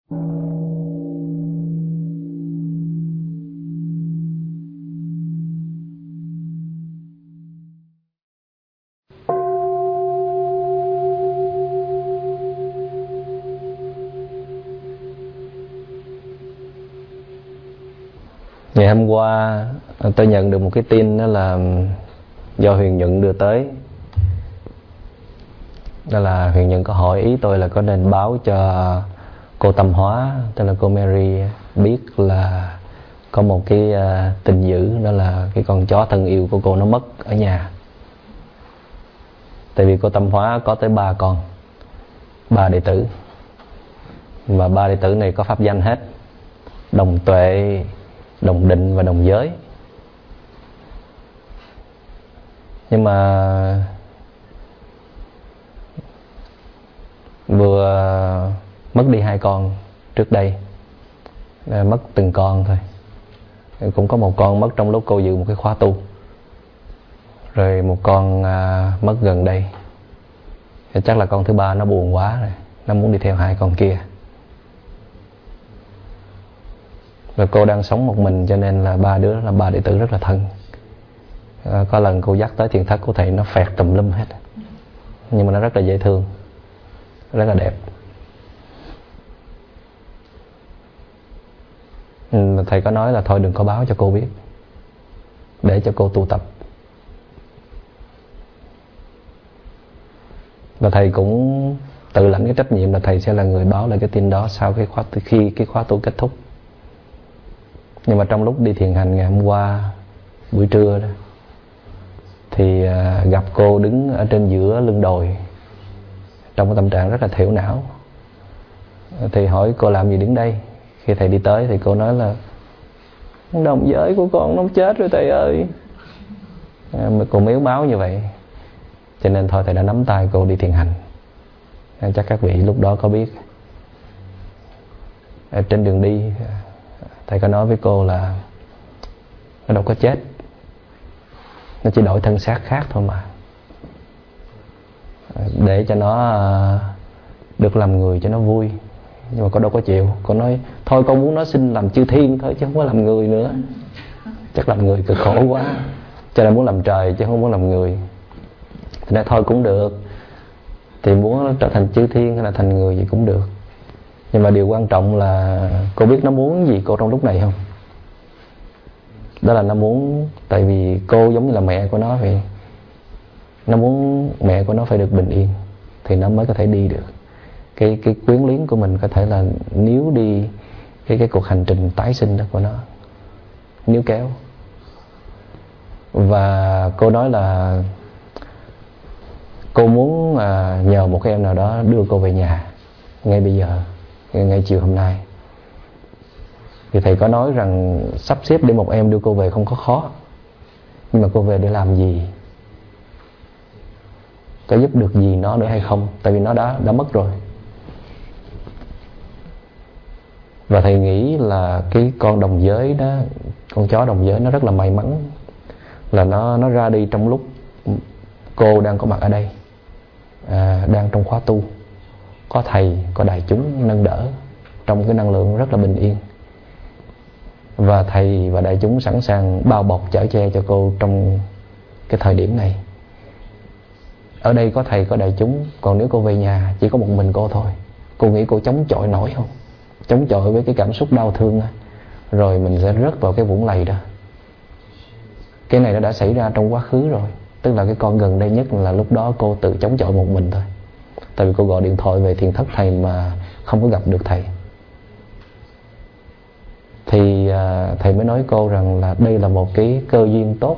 Ngày hôm qua tôi nhận được một cái tin, đó là do Huyền Nhuận đưa tới. Đó là Huyền Nhuận có hỏi ý tôi là có nên báo cho cô Tâm Hóa, tức là cô Mary, biết là có một cái tin dữ, đó là cái con chó thân yêu của cô nó mất ở nhà. Tại vì cô Tâm Hóa có tới 3 con, 3 đệ tử, và 3 đệ tử này có pháp danh hết: Đồng Tuệ, Đồng Định và Đồng Giới. Nhưng mà vừa mất đi 2 con trước đây, mất từng con thôi. Cũng có một con mất trong lúc cô dự một cái khóa tu, rồi một con mất gần đây. Chắc là con thứ 3 nó buồn quá rồi, nó muốn đi theo 2 con kia. Và cô đang sống một mình, cho nên là 3 đứa là 3 đệ tử rất là thân. Có lần cô dắt tới thiền thất của thầy, nó phẹt tùm lum hết, nhưng mà nó rất là dễ thương, rất là đẹp. Thầy có nói là thôi đừng có báo cho cô biết, để cho cô tu tập. Và thầy cũng tự lãnh cái trách nhiệm là thầy sẽ là người báo lại cái tin đó sau khi cái khóa tu kết thúc. Nhưng mà trong lúc đi thiền hành ngày hôm qua buổi trưa đó, thì gặp cô đứng ở trên giữa lưng đồi, trong cái tâm trạng rất là thiểu não. Thì hỏi cô làm gì đứng đây. Khi thầy đi tới thì cô nói là đồng giới của con nó chết rồi thầy ơi. Mà cô mếu máu như vậy, cho nên thôi thầy đã nắm tay cô đi thiền hành. Chắc các vị lúc đó có biết. Ở trên đường đi, thầy có nói với cô là nó đâu có chết, nó chỉ đổi thân xác khác thôi mà, để cho nó được làm người cho nó vui. Nhưng mà cô đâu có chịu. Cô nói thôi con muốn nó xin làm chư thiên thôi, chứ không có làm người nữa. Chắc làm người cực khổ quá, cho nên muốn làm trời chứ không muốn làm người. Thì nói thôi cũng được, thì muốn trở thành chư thiên hay là thành người gì cũng được. Nhưng mà điều quan trọng là cô biết nó muốn gì cô trong lúc này không? Đó là nó muốn, tại vì cô giống như là mẹ của nó vậy, nó muốn mẹ của nó phải được bình yên thì nó mới có thể đi được. Cái quyến luyến của mình có thể là níu đi cái cuộc hành trình tái sinh đó của nó, níu kéo. Và cô nói là cô muốn nhờ một cái em nào đó đưa cô về nhà ngay bây giờ, ngay chiều hôm nay. Thì thầy có nói rằng sắp xếp để một em đưa cô về không có khó. Nhưng mà cô về để làm gì? Có giúp được gì nó nữa hay không? Tại vì nó đã mất rồi. Và thầy nghĩ là cái con đồng giới đó, con chó đồng giới nó rất là may mắn là nó ra đi trong lúc cô đang có mặt ở đây, đang trong khóa tu, có thầy, có đại chúng nâng đỡ trong cái năng lượng rất là bình yên. Và thầy và đại chúng sẵn sàng bao bọc chở che cho cô trong cái thời điểm này. Ở đây có thầy, có đại chúng. Còn nếu cô về nhà chỉ có một mình cô thôi, cô nghĩ cô chống chọi nổi không? Chống chọi với cái cảm xúc đau thương, rồi mình sẽ rớt vào cái vũng lầy đó. Cái này nó đã xảy ra trong quá khứ rồi. Tức là cái con gần đây nhất là lúc đó cô tự chống chọi một mình thôi. Tại vì cô gọi điện thoại về thiền thất thầy mà không có gặp được thầy. Thì thầy mới nói cô rằng là đây là một cái cơ duyên tốt.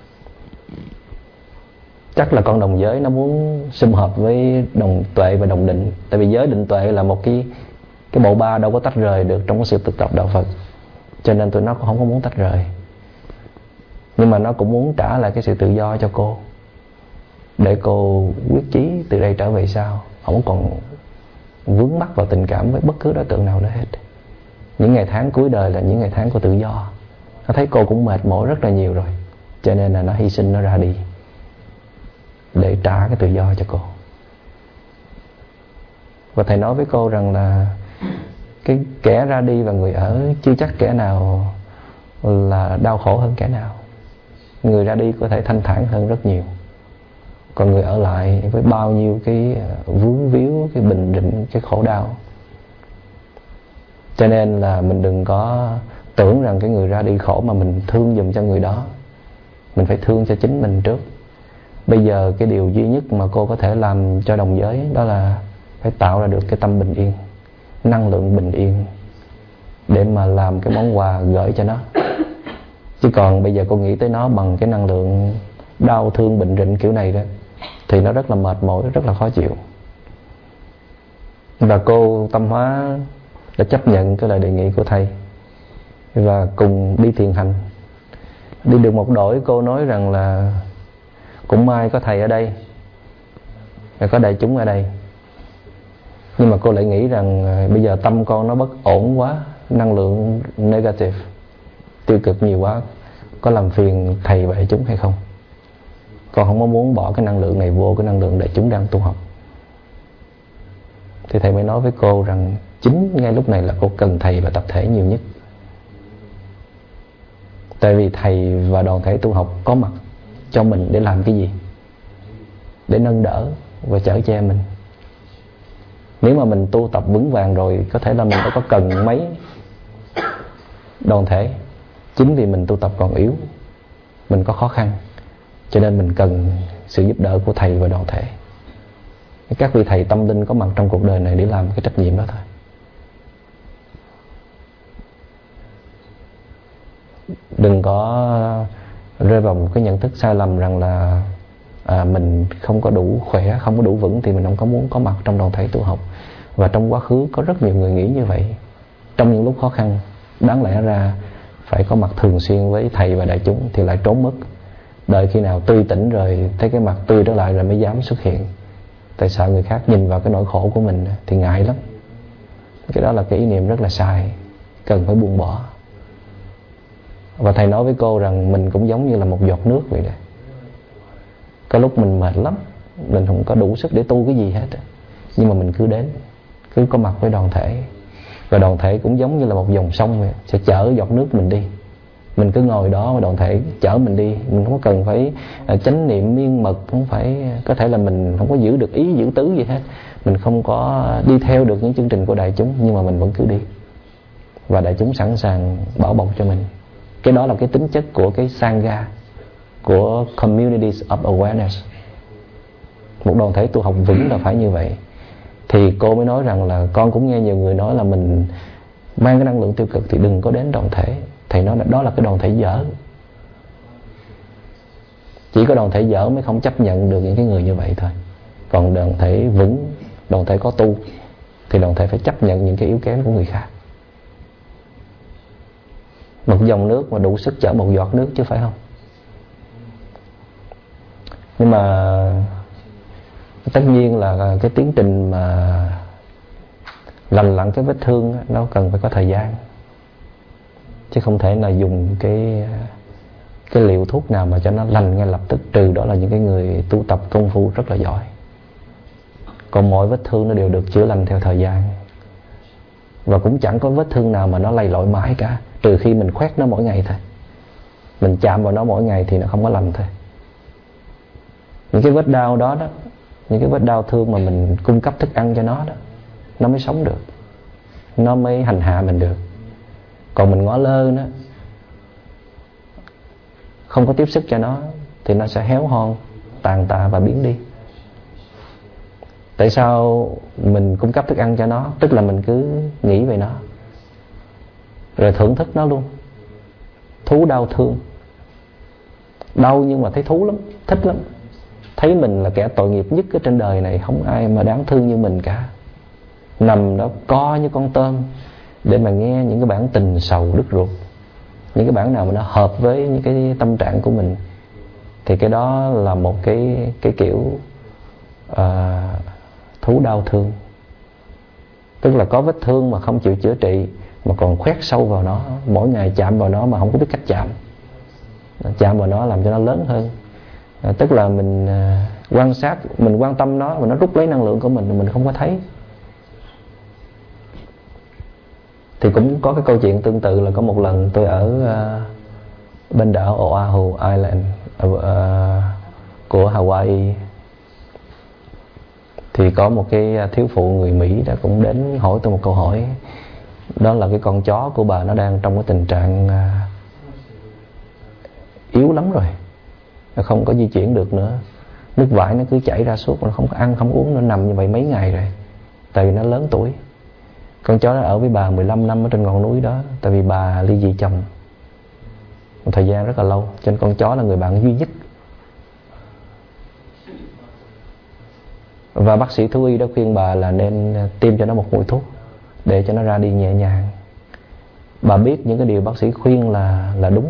Chắc là con đồng giới nó muốn sum họp với đồng tuệ và đồng định. Tại vì giới định tuệ là một cái bộ ba đâu có tách rời được trong cái sự thực tập đạo Phật. Cho nên tụi nó cũng không có muốn tách rời. Nhưng mà nó cũng muốn trả lại cái sự tự do cho cô, để cô quyết chí từ đây trở về sau không còn vướng mắc vào tình cảm với bất cứ đối tượng nào nữa hết. Những ngày tháng cuối đời là những ngày tháng của tự do. Nó thấy cô cũng mệt mỏi rất là nhiều rồi, cho nên là nó hy sinh, nó ra đi để trả cái tự do cho cô. Và thầy nói với cô rằng là cái kẻ ra đi và người ở chưa chắc kẻ nào là đau khổ hơn kẻ nào. Người ra đi có thể thanh thản hơn rất nhiều, còn người ở lại với bao nhiêu cái vướng víu, cái bình định, cái khổ đau. Cho nên là mình đừng có tưởng rằng cái người ra đi khổ mà mình thương giùm cho người đó. Mình phải thương cho chính mình trước. Bây giờ cái điều duy nhất mà cô có thể làm cho đồng giới đó là phải tạo ra được cái tâm bình yên, năng lượng bình yên, để mà làm cái món quà gửi cho nó. Chứ còn bây giờ cô nghĩ tới nó bằng cái năng lượng đau thương bình rịnh kiểu này đó, thì nó rất là mệt mỏi, rất là khó chịu. Và cô Tâm Hóa đã chấp nhận cái lời đề nghị của thầy và cùng đi thiền hành. Đi được một đổi, cô nói rằng là cũng may có thầy ở đây và có đại chúng ở đây. Nhưng mà cô lại nghĩ rằng bây giờ tâm con nó bất ổn quá, năng lượng negative, tiêu cực nhiều quá, có làm phiền thầy và đại chúng hay không? Con không có muốn bỏ cái năng lượng này vô cái năng lượng đại chúng đang tu học. Thì thầy mới nói với cô rằng chính ngay lúc này là cô cần thầy và tập thể nhiều nhất. Tại vì thầy và đoàn thể tu học có mặt cho mình để làm cái gì? Để nâng đỡ và chở che mình. Nếu mà mình tu tập vững vàng rồi, có thể là mình đâu có cần mấy đoàn thể. Chính vì mình tu tập còn yếu, mình có khó khăn, cho nên mình cần sự giúp đỡ của thầy và đoàn thể. Các vị thầy tâm linh có mặt trong cuộc đời này để làm cái trách nhiệm đó thôi. Đừng có rơi vào một cái nhận thức sai lầm rằng là mình không có đủ khỏe, không có đủ vững thì mình không có muốn có mặt trong đoàn thể tu học. Và trong quá khứ có rất nhiều người nghĩ như vậy. Trong những lúc khó khăn, đáng lẽ ra phải có mặt thường xuyên với thầy và đại chúng thì lại trốn mất. Đợi khi nào tươi tỉnh rồi, thấy cái mặt tươi trở lại rồi mới dám xuất hiện. Tại sợ người khác nhìn vào cái nỗi khổ của mình thì ngại lắm. Cái đó là cái ý niệm rất là sai, cần phải buông bỏ. Và thầy nói với cô rằng mình cũng giống như là một giọt nước vậy đó. Có lúc mình mệt lắm, mình không có đủ sức để tu cái gì hết, nhưng mà mình cứ đến, cứ có mặt với đoàn thể. Và đoàn thể cũng giống như là một dòng sông vậy, sẽ chở giọt nước mình đi. Mình cứ ngồi đó mà đoàn thể chở mình đi. Mình không có cần phải chánh niệm miên mật, không phải, có thể là mình không có giữ được ý giữ tứ gì hết, mình không có đi theo được những chương trình của đại chúng, nhưng mà mình vẫn cứ đi. Và đại chúng sẵn sàng bảo bọc cho mình. Cái đó là cái tính chất của cái Sangha, của Communities of Awareness. Một đoàn thể tu học vững là phải như vậy. Thì cô mới nói rằng là con cũng nghe nhiều người nói là mình mang cái năng lượng tiêu cực thì đừng có đến đoàn thể. Thầy nói là đó là cái đoàn thể dở. Chỉ có đoàn thể dở mới không chấp nhận được những cái người như vậy thôi. Còn đoàn thể vững, đoàn thể có tu thì đoàn thể phải chấp nhận những cái yếu kém của người khác. Một dòng nước mà đủ sức chở một giọt nước chứ phải không? Nhưng mà tất nhiên là cái tiến trình mà lành lặn cái vết thương nó cần phải có thời gian. Chứ không thể là dùng cái liều thuốc nào mà cho nó lành ngay lập tức, trừ đó là những cái người tu tập công phu rất là giỏi. Còn mọi vết thương nó đều được chữa lành theo thời gian. Và cũng chẳng có vết thương nào mà nó lầy lội mãi cả, trừ khi mình khoét nó mỗi ngày thôi. Mình chạm vào nó mỗi ngày thì nó không có lành thôi. Những cái vết đau đó đó, những cái vết đau thương mà mình cung cấp thức ăn cho nó đó, nó mới sống được, nó mới hành hạ mình được. Còn mình ngó lơ nó, không có tiếp sức cho nó, thì nó sẽ héo hon, tàn tạ và biến đi. Tại sao mình cung cấp thức ăn cho nó? Tức là mình cứ nghĩ về nó, rồi thưởng thức nó luôn. Thú đau thương, đau nhưng mà thấy thú lắm, thích lắm. Thấy mình là kẻ tội nghiệp nhất ở trên đời này, không ai mà đáng thương như mình cả. Nằm đó co như con tôm để mà nghe những cái bản tình sầu đứt ruột. Những cái bản nào mà nó hợp với những cái tâm trạng của mình, thì cái đó là một cái kiểu thú đau thương. Tức là có vết thương mà không chịu chữa trị, mà còn khoét sâu vào nó, mỗi ngày chạm vào nó mà không có biết cách chạm. Chạm vào nó làm cho nó lớn hơn. Tức là mình quan sát, mình quan tâm nó, mà nó rút lấy năng lượng của mình không có thấy. Thì cũng có cái câu chuyện tương tự là có một lần tôi ở bên đảo Oahu Island của Hawaii. Thì có một cái thiếu phụ người Mỹ đã cũng đến hỏi tôi một câu hỏi. Đó là cái con chó của bà nó đang trong cái tình trạng yếu lắm rồi, nó không có di chuyển được nữa. Nước vải nó cứ chảy ra suốt, nó không có ăn không có uống, nó nằm như vậy mấy ngày rồi. Tại vì nó lớn tuổi. Con chó nó ở với bà 15 năm ở trên ngọn núi đó. Tại vì bà ly dị chồng một thời gian rất là lâu, cho nên con chó là người bạn duy nhất. Và bác sĩ thú y đã khuyên bà là nên tiêm cho nó một mũi thuốc để cho nó ra đi nhẹ nhàng. Bà biết những cái điều bác sĩ khuyên là đúng,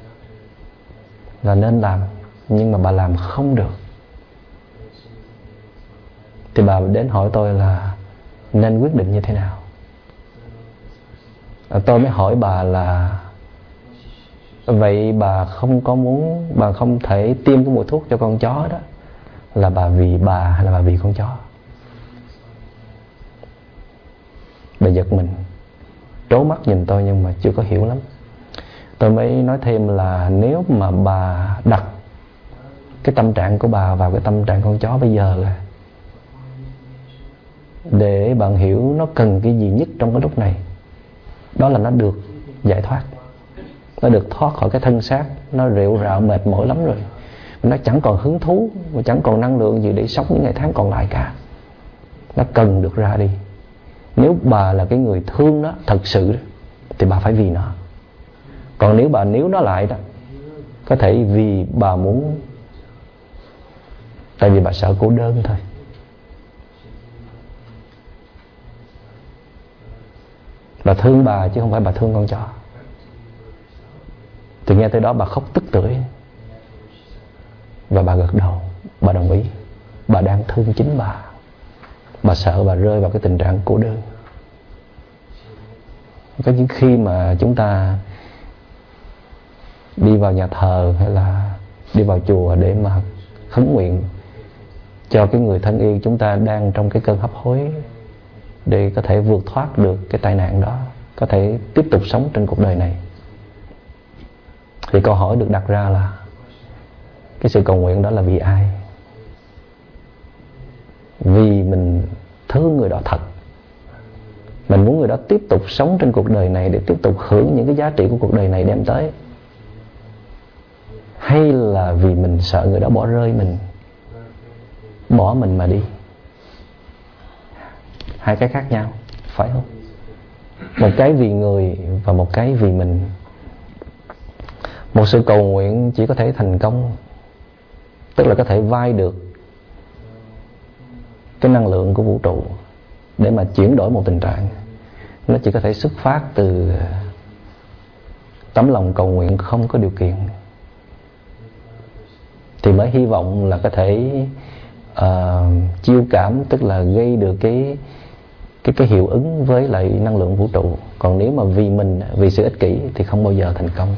là nên làm, nhưng mà bà làm không được. Thì bà đến hỏi tôi là nên quyết định như thế nào. Tôi mới hỏi bà là vậy bà không có muốn, bà không thể tiêm cái mũi thuốc cho con chó đó, là bà vì bà hay là bà vì con chó? Bà giật mình, trố mắt nhìn tôi nhưng mà chưa có hiểu lắm. Tôi mới nói thêm là nếu mà bà đặt cái tâm trạng của bà vào cái tâm trạng con chó bây giờ, là để bạn hiểu nó cần cái gì nhất trong cái lúc này, đó là nó được giải thoát, nó được thoát khỏi cái thân xác nó rệu rạo mệt mỏi lắm rồi, nó chẳng còn hứng thú và chẳng còn năng lượng gì để sống những ngày tháng còn lại cả. Nó cần được ra đi. Nếu bà là cái người thương nó thật sự đó, thì bà phải vì nó. Còn nếu bà níu nó lại đó, có thể vì bà muốn, tại vì bà sợ cô đơn thôi. Bà thương bà chứ không phải bà thương con chó. Thì nghe tới đó bà khóc tức tưởi. Và bà gật đầu, bà đồng ý. Bà đang thương chính bà. Bà sợ bà rơi vào cái tình trạng cô đơn. Có những khi mà chúng ta đi vào nhà thờ hay là đi vào chùa để mà khấn nguyện cho cái người thân yêu chúng ta đang trong cái cơn hấp hối, để có thể vượt thoát được cái tai nạn đó, có thể tiếp tục sống trên cuộc đời này, thì câu hỏi được đặt ra là cái sự cầu nguyện đó là vì ai? Vì mình thương người đó thật, mình muốn người đó tiếp tục sống trên cuộc đời này để tiếp tục hưởng những cái giá trị của cuộc đời này đem tới, hay là vì mình sợ người đó bỏ rơi mình, bỏ mình mà đi? Hai cái khác nhau, phải không? Một cái vì người và một cái vì mình. Một sự cầu nguyện chỉ có thể thành công, tức là có thể vay được cái năng lượng của vũ trụ để mà chuyển đổi một tình trạng. Nó chỉ có thể xuất phát từ tấm lòng cầu nguyện không có điều kiện, thì mới hy vọng là có thể chiêu cảm, tức là gây được cái hiệu ứng với lại năng lượng vũ trụ. Còn nếu mà vì mình, vì sự ích kỷ thì không bao giờ thành công.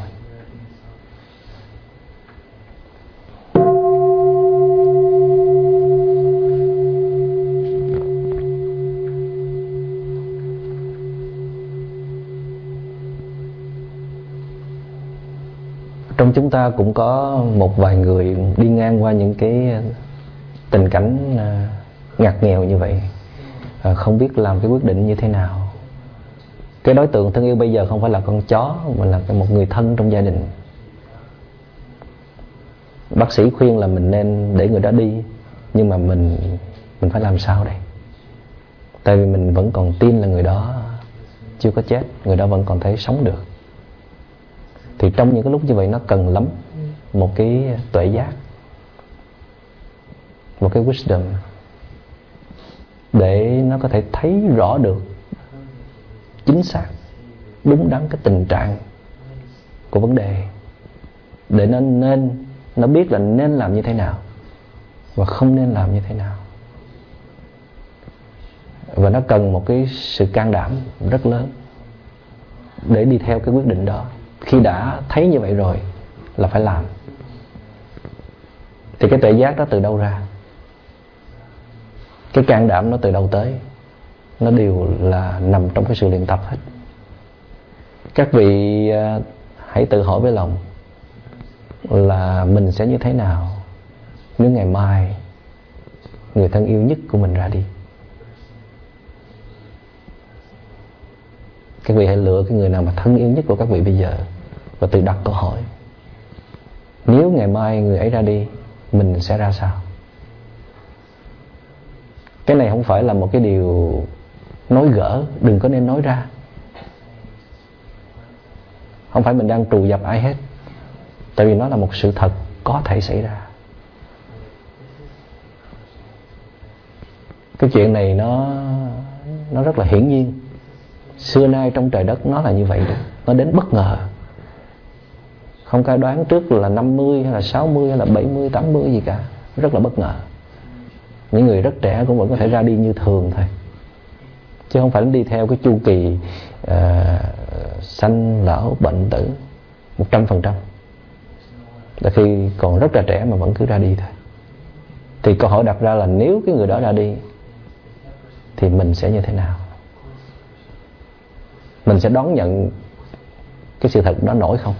Trong chúng ta cũng có một vài người đi ngang qua những cái tình cảnh ngặt nghèo như vậy, không biết làm cái quyết định như thế nào. Cái đối tượng thân yêu bây giờ không phải là con chó, mà là một người thân trong gia đình. Bác sĩ khuyên là mình nên để người đó đi, nhưng mà mình phải làm sao đây? Tại vì mình vẫn còn tin là người đó chưa có chết, người đó vẫn còn thể sống được. Thì trong những cái lúc như vậy nó cần lắm một cái tuệ giác, một cái wisdom, để nó có thể thấy rõ được chính xác, đúng đắn cái tình trạng của vấn đề, để nó biết là nên làm như thế nào và không nên làm như thế nào. Và nó cần một cái sự can đảm rất lớn để đi theo cái quyết định đó. Khi đã thấy như vậy rồi là phải làm. Thì cái tuệ giác đó từ đâu ra? Cái can đảm nó từ đâu tới? Nó đều là nằm trong cái sự luyện tập hết. Các vị hãy tự hỏi với lòng là mình sẽ như thế nào nếu ngày mai người thân yêu nhất của mình ra đi. Các vị hãy lựa cái người nào mà thân yêu nhất của các vị bây giờ và tự đặt câu hỏi: nếu ngày mai người ấy ra đi, mình sẽ ra sao? Cái này không phải là một cái điều nói gỡ, đừng có nên nói ra. Không phải mình đang trù dập ai hết, tại vì nó là một sự thật có thể xảy ra. Cái chuyện này nó rất là hiển nhiên. Xưa nay trong trời đất nó là như vậy đó. Nó đến bất ngờ. Không có đoán trước là 50 hay là 60 hay là 70, 80 gì cả. Rất là bất ngờ. Những người rất trẻ cũng vẫn có thể ra đi như thường thôi, chứ không phải đi theo cái chu kỳ sanh lão bệnh tử 100%. Là khi còn rất là trẻ mà vẫn cứ ra đi thôi. Thì câu hỏi đặt ra là nếu cái người đó ra đi thì mình sẽ như thế nào? Mình sẽ đón nhận cái sự thật đó nổi không?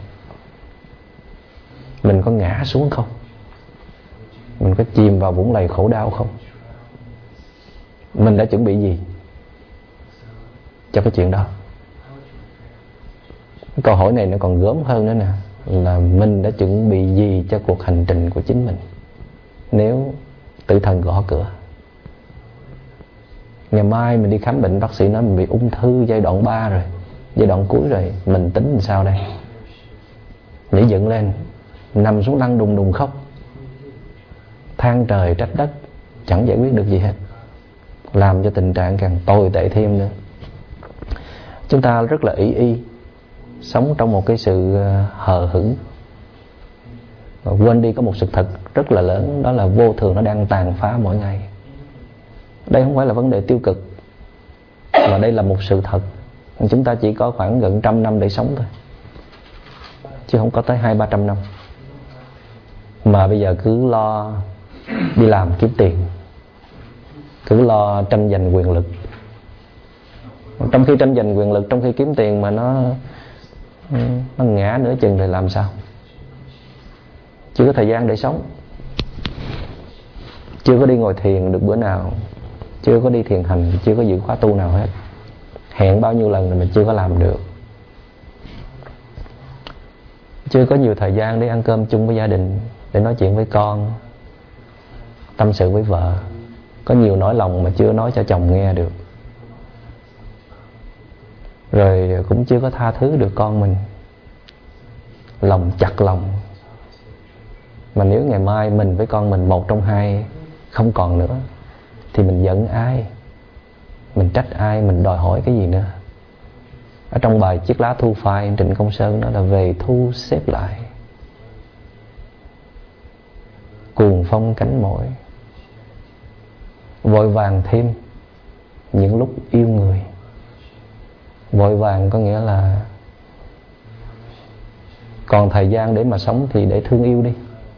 Mình có ngã xuống không? Mình có chìm vào vũng lầy khổ đau không? Mình đã chuẩn bị gì cho cái chuyện đó? Câu hỏi này nó còn gớm hơn nữa nè, là mình đã chuẩn bị gì cho cuộc hành trình của chính mình nếu tử thần gõ cửa? Ngày mai mình đi khám bệnh, bác sĩ nói mình bị ung thư giai đoạn 3 rồi, giai đoạn cuối rồi, mình tính làm sao đây? Nhảy dựng lên, nằm xuống lăn đùng đùng khóc, than trời trách đất, chẳng giải quyết được gì hết, làm cho tình trạng càng tồi tệ thêm nữa. Chúng ta rất là ỷ y, sống trong một cái sự hờ hững, quên đi có một sự thật rất là lớn, đó là vô thường nó đang tàn phá mỗi ngày. Đây không phải là vấn đề tiêu cực, mà đây là một sự thật. Chúng ta chỉ có khoảng gần 100 năm để sống thôi, chứ không có tới 200-300 năm. Mà bây giờ cứ lo đi làm kiếm tiền, cứ lo tranh giành quyền lực. Trong khi tranh giành quyền lực, trong khi kiếm tiền mà nó ngã nửa chừng thì làm sao? Chưa có thời gian để sống, chưa có đi ngồi thiền được bữa nào, chưa có đi thiền hành, chưa có dự khóa tu nào hết. Hẹn bao nhiêu lần rồi mình chưa có làm được. Chưa có nhiều thời gian để ăn cơm chung với gia đình, để nói chuyện với con, tâm sự với vợ. Có nhiều nỗi lòng mà chưa nói cho chồng nghe được. Rồi cũng chưa có tha thứ được con mình. Lòng chặt lòng. Mà nếu ngày mai mình với con mình một trong hai không còn nữa, thì mình giận ai? Mình trách ai? Mình đòi hỏi cái gì nữa? Ở trong bài Chiếc lá thu phai, Trịnh Công Sơn nói là về thu xếp lại, cuồng phong cánh mỏi, vội vàng thêm những lúc yêu người. Vội vàng có nghĩa là còn thời gian để mà sống thì để thương yêu đi.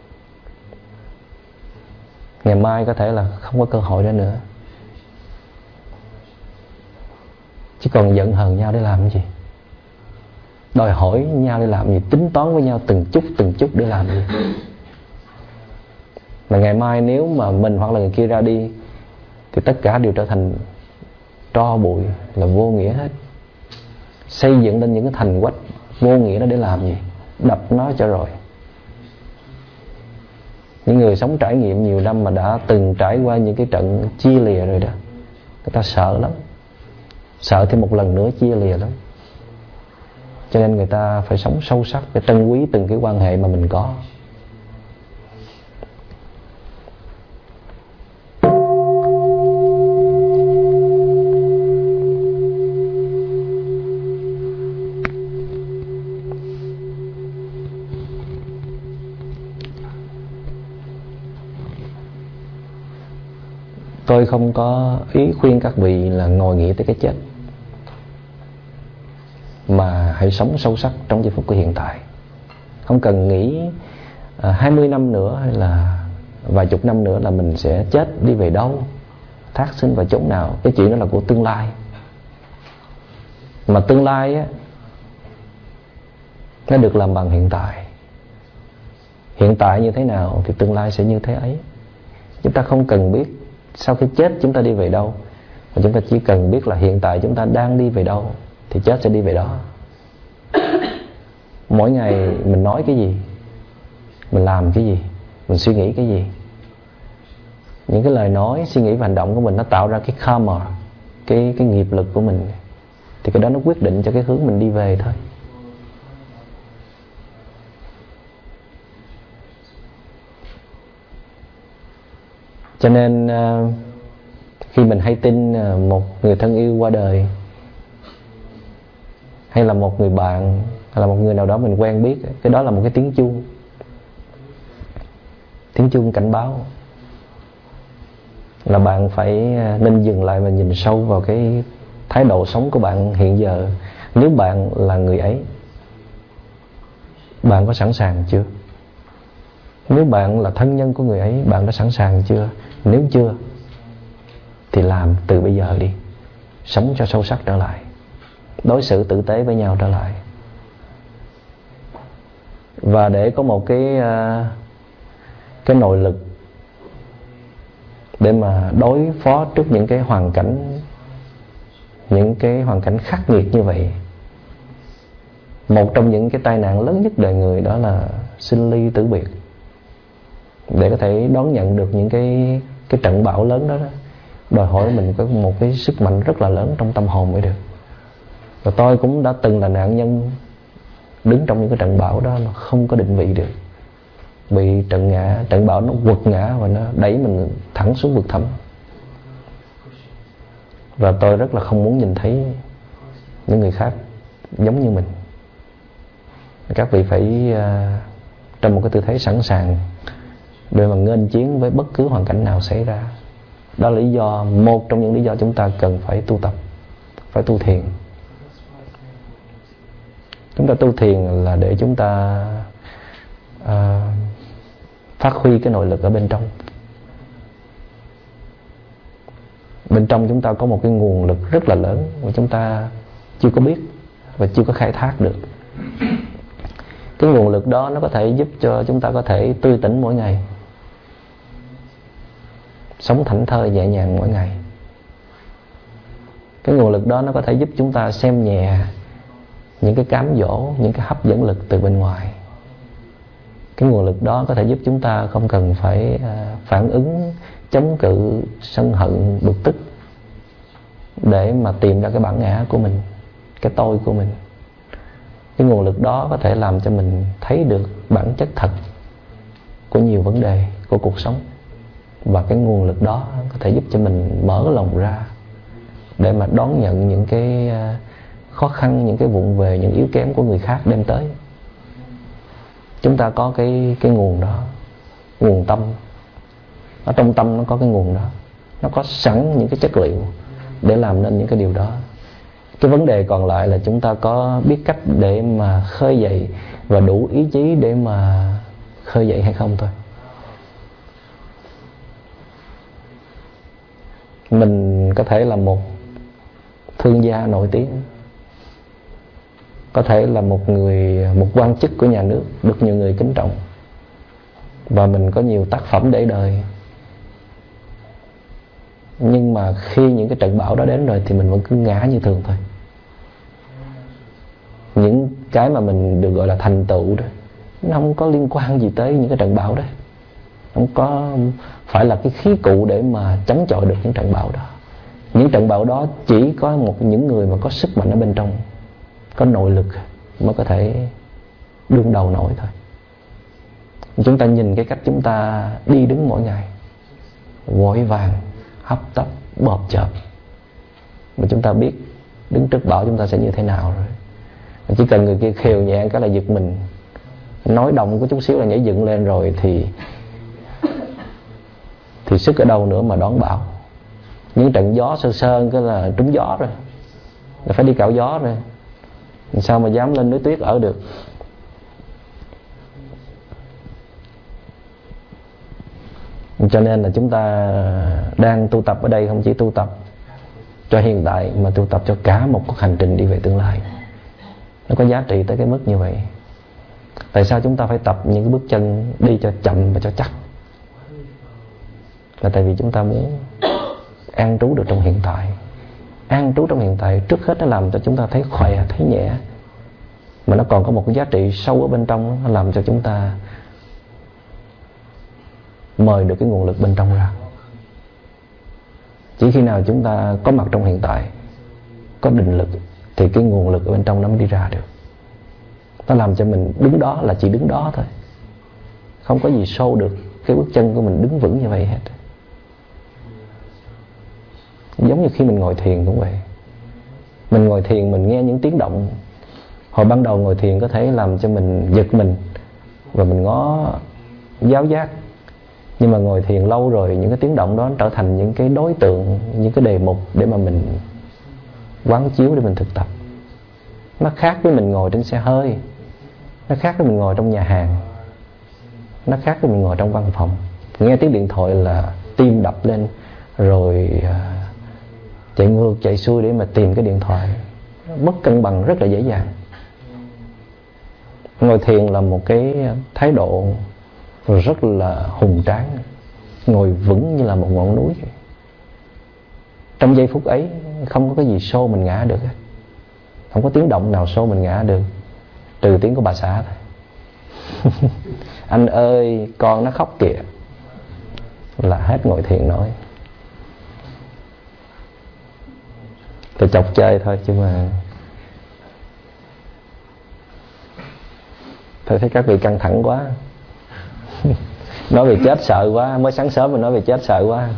Ngày mai có thể là không có cơ hội đó nữa, chứ còn giận hờn nhau để làm cái gì? Đòi hỏi nhau để làm gì? Tính toán với nhau từng chút để làm gì? Mà ngày mai nếu mà mình hoặc là người kia ra đi thì tất cả đều trở thành tro bụi, là vô nghĩa hết. Xây dựng lên những cái thành quách vô nghĩa đó để làm gì? Đập nó cho rồi. Những người sống trải nghiệm nhiều năm mà đã từng trải qua những cái trận chia lìa rồi đó, người ta sợ lắm, sợ thêm một lần nữa chia lìa lắm. Cho nên người ta phải sống sâu sắc để trân quý từng cái quan hệ mà mình có. Tôi không có ý khuyên các vị là ngồi nghĩ tới cái chết, mà hãy sống sâu sắc trong giây phút của hiện tại. Không cần nghĩ 20 năm nữa hay là vài chục năm nữa là mình sẽ chết đi về đâu, thác sinh vào chỗ nào. Cái chuyện đó là của tương lai. Mà tương lai á, nó được làm bằng hiện tại. Hiện tại như thế nào thì tương lai sẽ như thế ấy. Chúng ta không cần biết sau khi chết chúng ta đi về đâu, mà chúng ta chỉ cần biết là hiện tại chúng ta đang đi về đâu thì chết sẽ đi về đó. Mỗi ngày mình nói cái gì, mình làm cái gì, mình suy nghĩ cái gì, những cái lời nói, suy nghĩ và hành động của mình nó tạo ra cái karma, cái nghiệp lực của mình, thì cái đó nó quyết định cho cái hướng mình đi về thôi. Cho nên khi mình hay tin một người thân yêu qua đời, hay là một người bạn, hay là một người nào đó mình quen biết, cái đó là một cái tiếng chuông. Tiếng chuông cảnh báo là bạn phải nên dừng lại và nhìn sâu vào cái thái độ sống của bạn hiện giờ. Nếu bạn là người ấy, bạn có sẵn sàng chưa? Nếu bạn là thân nhân của người ấy, bạn đã sẵn sàng chưa? Nếu chưa thì làm từ bây giờ đi. Sống cho sâu sắc trở lại, đối xử tử tế với nhau trở lại. Và để có một cái nội lực để mà đối phó trước những cái hoàn cảnh khắc nghiệt như vậy. Một trong những cái tai nạn lớn nhất đời người đó là sinh ly tử biệt. Để có thể đón nhận được những cái trận bão lớn đó, đòi hỏi mình có một cái sức mạnh rất là lớn trong tâm hồn mới được. Và tôi cũng đã từng là nạn nhân đứng trong những cái trận bão đó mà không có định vị được. Bị trận bão nó quật ngã và nó đẩy mình thẳng xuống vực thẳm. Và tôi rất là không muốn nhìn thấy những người khác giống như mình. Các vị phải trong một cái tư thế sẵn sàng để mà nghênh chiến với bất cứ hoàn cảnh nào xảy ra. Đó là lý do, một trong những lý do chúng ta cần phải tu tập, phải tu thiền. Chúng ta tu thiền là để chúng ta phát huy cái nội lực ở bên trong. Bên trong chúng ta có một cái nguồn lực rất là lớn mà chúng ta chưa có biết và chưa có khai thác được. Cái nguồn lực đó nó có thể giúp cho chúng ta có thể tươi tỉnh mỗi ngày, sống thảnh thơi nhẹ nhàng mỗi ngày. Cái nguồn lực đó nó có thể giúp chúng ta xem nhẹ những cái cám dỗ, những cái hấp dẫn lực từ bên ngoài. Cái nguồn lực đó có thể giúp chúng ta không cần phải phản ứng, chống cự, sân hận, bực tức để mà tìm ra cái bản ngã của mình, cái tôi của mình. Cái nguồn lực đó có thể làm cho mình thấy được bản chất thật của nhiều vấn đề của cuộc sống. Và cái nguồn lực đó có thể giúp cho mình mở lòng ra để mà đón nhận những cái khó khăn, những cái vụng về, những yếu kém của người khác đem tới. Chúng ta có cái nguồn đó, nguồn tâm. Ở trong tâm nó có cái nguồn đó, nó có sẵn những cái chất liệu để làm nên những cái điều đó. Cái vấn đề còn lại là chúng ta có biết cách để mà khơi dậy và đủ ý chí để mà khơi dậy hay không thôi. Mình có thể là một thương gia nổi tiếng, có thể là một quan chức của nhà nước được nhiều người kính trọng, và mình có nhiều tác phẩm để đời. Nhưng mà khi những cái trận bão đó đến rồi thì mình vẫn cứ ngã như thường thôi. Những cái mà mình được gọi là thành tựu đó, nó không có liên quan gì tới những cái trận bão đó. Không có phải là cái khí cụ để mà chống chọi được những trận bão đó. Những trận bão đó chỉ có những người mà có sức mạnh ở bên trong, có nội lực mới có thể đương đầu nổi thôi. Chúng ta nhìn cái cách chúng ta đi đứng mỗi ngày, vội vàng, hấp tấp, bộp chộp, mà chúng ta biết đứng trước bão chúng ta sẽ như thế nào rồi. Chỉ cần người kia khều nhẹ cái là giật mình, nói động có chút xíu là nhảy dựng lên rồi thì sức ở đâu nữa mà đón bão. Những trận gió sơ sơ cái là trúng gió rồi, là phải đi cạo gió rồi, sao mà dám lên núi tuyết ở được. Cho nên là chúng ta đang tu tập ở đây không chỉ tu tập cho hiện tại, mà tu tập cho cả một cuộc hành trình đi về tương lai. Nó có giá trị tới cái mức như vậy. Tại sao chúng ta phải tập những cái bước chân đi cho chậm và cho chắc? Là tại vì chúng ta muốn an trú được trong hiện tại. An trú trong hiện tại trước hết nó làm cho chúng ta thấy khỏe, thấy nhẹ. Mà nó còn có một cái giá trị sâu ở bên trong, nó làm cho chúng ta mời được cái nguồn lực bên trong ra. Chỉ khi nào chúng ta có mặt trong hiện tại, có định lực, thì cái nguồn lực ở bên trong nó mới đi ra được. Nó làm cho mình đứng đó là chỉ đứng đó thôi, không có gì show được cái bước chân của mình đứng vững như vậy hết. Giống như khi mình ngồi thiền cũng vậy. Mình ngồi thiền mình nghe những tiếng động. Hồi ban đầu ngồi thiền có thể làm cho mình giật mình và mình ngó giáo giác. Nhưng mà ngồi thiền lâu rồi, những cái tiếng động đó trở thành những cái đối tượng, những cái đề mục để mà mình quán chiếu, để mình thực tập. Nó khác với mình ngồi trên xe hơi, nó khác với mình ngồi trong nhà hàng, nó khác với mình ngồi trong văn phòng. Nghe tiếng điện thoại là tim đập lên, rồi chạy ngược chạy xuôi để mà tìm cái điện thoại. Mất cân bằng rất là dễ dàng. Ngồi thiền là một cái thái độ rất là hùng tráng, ngồi vững như là một ngọn núi. Trong giây phút ấy không có cái gì xô mình ngã được hết. Không có tiếng động nào xô mình ngã được, trừ tiếng của bà xã thôi. Anh ơi, con nó khóc kìa, là hết ngồi thiền nói. Tôi chọc chơi thôi chứ mà tôi thấy các vị căng thẳng quá. Nói về chết sợ quá, mới sáng sớm mình nói về chết sợ quá.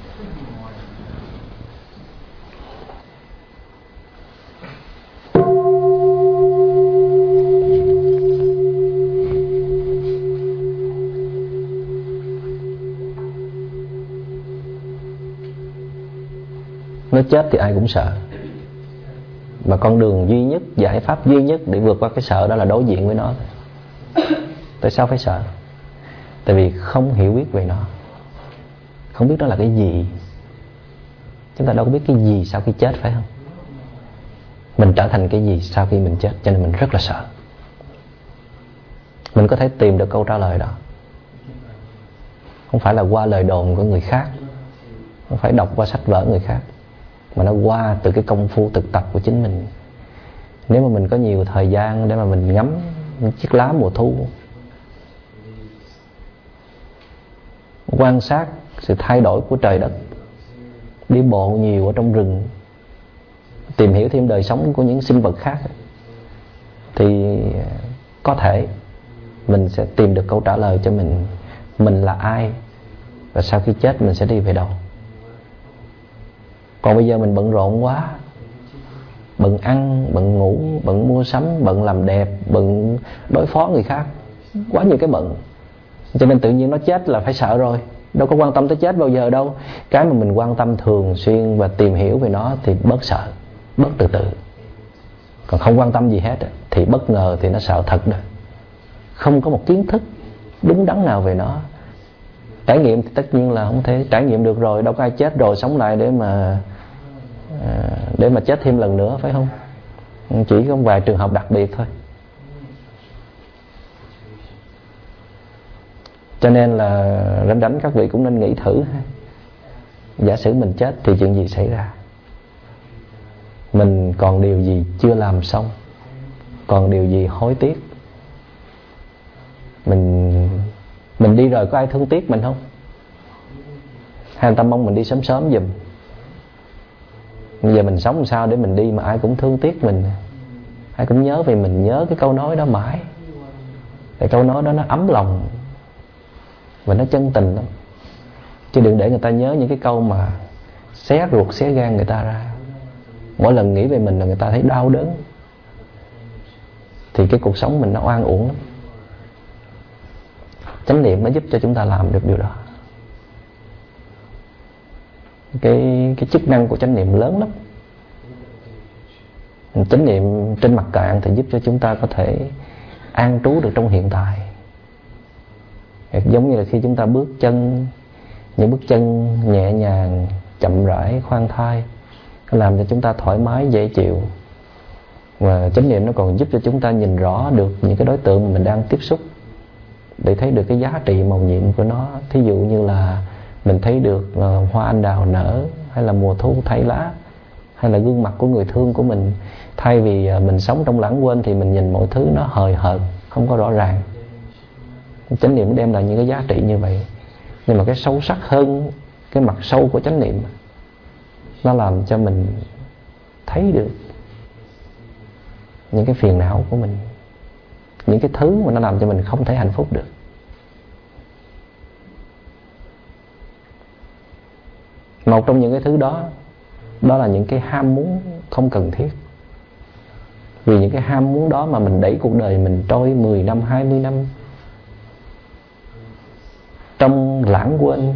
Nói chết thì ai cũng sợ. Mà con đường duy nhất, giải pháp duy nhất để vượt qua cái sợ đó là đối diện với nó. Tại sao phải sợ? Tại vì không hiểu biết về nó, không biết đó là cái gì. Chúng ta đâu có biết cái gì sau khi chết, phải không? Mình trở thành cái gì sau khi mình chết, cho nên mình rất là sợ. Mình có thể tìm được câu trả lời đó, không phải là qua lời đồn của người khác, không phải đọc qua sách vở người khác, mà nó qua từ cái công phu thực tập của chính mình. Nếu mà mình có nhiều thời gian để mà mình ngắm chiếc lá mùa thu, quan sát sự thay đổi của trời đất, đi bộ nhiều ở trong rừng, tìm hiểu thêm đời sống của những sinh vật khác, thì có thể mình sẽ tìm được câu trả lời cho mình là ai, và sau khi chết mình sẽ đi về đâu. Còn bây giờ mình bận rộn quá, bận ăn, bận ngủ, bận mua sắm, bận làm đẹp, bận đối phó người khác, quá nhiều cái bận, cho nên tự nhiên nó chết là phải sợ rồi. Đâu có quan tâm tới chết bao giờ đâu. Cái mà mình quan tâm thường xuyên và tìm hiểu về nó thì bớt sợ, bớt từ từ. Còn không quan tâm gì hết thì bất ngờ thì nó sợ thật đó. Không có một kiến thức đúng đắn nào về nó. Trải nghiệm thì tất nhiên là không thể trải nghiệm được rồi. Đâu có ai chết rồi sống lại để mà chết thêm lần nữa, phải không? Chỉ có vài trường hợp đặc biệt thôi. Cho nên là rảnh các vị cũng nên nghĩ thử. Giả sử mình chết thì chuyện gì xảy ra? Mình còn điều gì chưa làm xong? Còn điều gì hối tiếc? Mình đi rồi có ai thương tiếc mình không? Hay người ta mong mình đi sớm sớm giùm? Bây giờ mình sống làm sao để mình đi mà ai cũng thương tiếc mình, ai cũng nhớ về mình, nhớ cái câu nói đó mãi. Cái câu nói đó nó ấm lòng và nó chân tình lắm. Chứ đừng để người ta nhớ những cái câu mà xé ruột xé gan người ta ra. Mỗi lần nghĩ về mình là người ta thấy đau đớn, thì cái cuộc sống mình nó oan uổng lắm. Chánh niệm nó giúp cho chúng ta làm được điều đó. Cái chức năng của chánh niệm lớn lắm. Chánh niệm trên mặt cạn thì giúp cho chúng ta có thể an trú được trong hiện tại. Giống như là khi chúng ta bước chân, những bước chân nhẹ nhàng, chậm rãi, khoan thai, nó làm cho chúng ta thoải mái, dễ chịu. Và chánh niệm nó còn giúp cho chúng ta nhìn rõ được những cái đối tượng mà mình đang tiếp xúc, để thấy được cái giá trị màu nhiệm của nó. Thí dụ như là mình thấy được hoa anh đào nở, hay là mùa thu thay lá, hay là gương mặt của người thương của mình. Thay vì mình sống trong lãng quên thì mình nhìn mọi thứ nó hời hợt, không có rõ ràng. Chánh niệm đem lại những cái giá trị như vậy. Nhưng mà cái sâu sắc hơn, cái mặt sâu của chánh niệm, nó làm cho mình thấy được những cái phiền não của mình, những cái thứ mà nó làm cho mình không thể hạnh phúc được. Một trong những cái thứ đó, đó là những cái ham muốn không cần thiết. Vì những cái ham muốn đó mà mình đẩy cuộc đời mình trôi 10 năm, 20 năm trong lãng quên,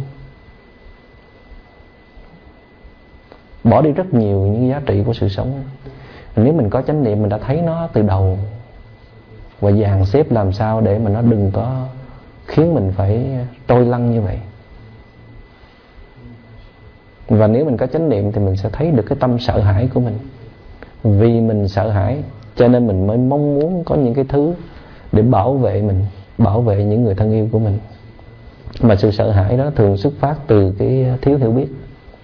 bỏ đi rất nhiều những giá trị của sự sống. Nếu mình có chánh niệm, mình đã thấy nó từ đầu và dàn xếp làm sao để mà nó đừng có khiến mình phải trôi lăn như vậy. Và nếu mình có chánh niệm thì mình sẽ thấy được cái tâm sợ hãi của mình. Vì mình sợ hãi cho nên mình mới mong muốn có những cái thứ để bảo vệ mình, bảo vệ những người thân yêu của mình. Mà sự sợ hãi đó thường xuất phát từ cái thiếu hiểu biết.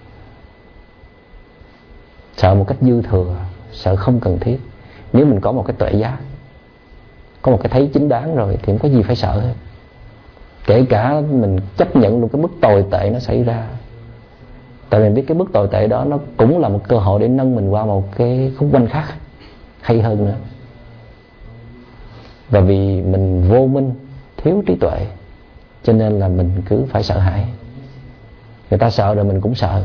Sợ một cách dư thừa, sợ không cần thiết. Nếu mình có một cái tuệ giác, có một cái thấy chính đáng rồi thì không có gì phải sợ hết. Kể cả mình chấp nhận luôn cái mức tồi tệ nó xảy ra, tại vì biết cái mức tồi tệ đó nó cũng là một cơ hội để nâng mình qua một cái khúc quanh khác hay hơn nữa. Và vì mình vô minh, thiếu trí tuệ, cho nên là mình cứ phải sợ hãi. Người ta sợ rồi mình cũng sợ.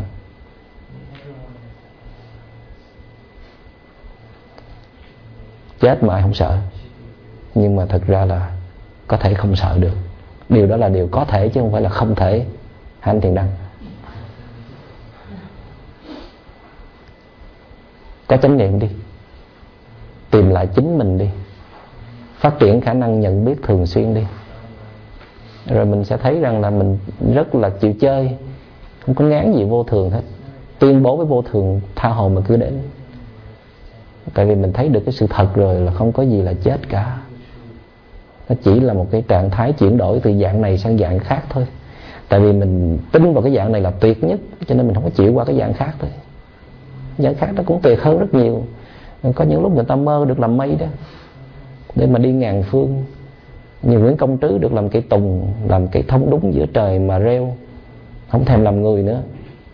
Chết mà ai không sợ. Nhưng mà thật ra là có thể không sợ được. Điều đó là điều có thể chứ không phải là không thể. Hả anh Thiền Đăng? Có chánh niệm đi, tìm lại chính mình đi, phát triển khả năng nhận biết thường xuyên đi, rồi mình sẽ thấy rằng là mình rất là chịu chơi, không có ngán gì vô thường hết. Tuyên bố với vô thường tha hồ mà cứ đến. Tại vì mình thấy được cái sự thật rồi là không có gì là chết cả. Nó chỉ là một cái trạng thái chuyển đổi từ dạng này sang dạng khác thôi. Tại vì mình tin vào cái dạng này là tuyệt nhất, cho nên mình không có chịu qua cái dạng khác thôi. Dạng khác nó cũng tuyệt hơn rất nhiều. Có những lúc người ta mơ được làm mây đó, để mà đi ngàn phương. Như Nguyễn Công Trứ được làm cây tùng, làm cây thông đúng giữa trời mà reo, không thèm làm người nữa.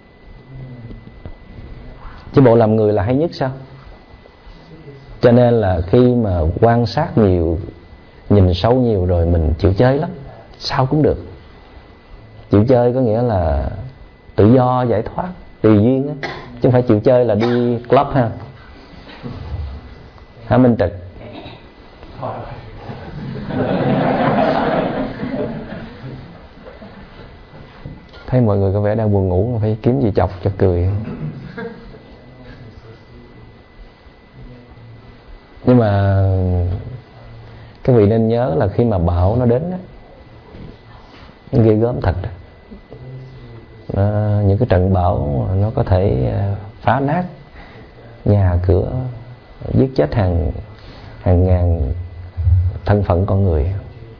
Chứ bộ làm người là hay nhất sao? Cho nên là khi mà quan sát nhiều, nhìn sâu nhiều rồi mình chịu chơi lắm. Sao cũng được. Chịu chơi có nghĩa là tự do, giải thoát, tùy duyên á. Chứ không phải chịu chơi là đi club ha. Hả Minh Trực? Thấy mọi người có vẻ đang buồn ngủ, phải kiếm gì chọc cho cười. Nhưng mà các vị nên nhớ là khi mà bão nó đến á, nó ghê gớm thật. Những cái trận bão nó có thể phá nát nhà cửa, giết chết hàng ngàn thân phận con người.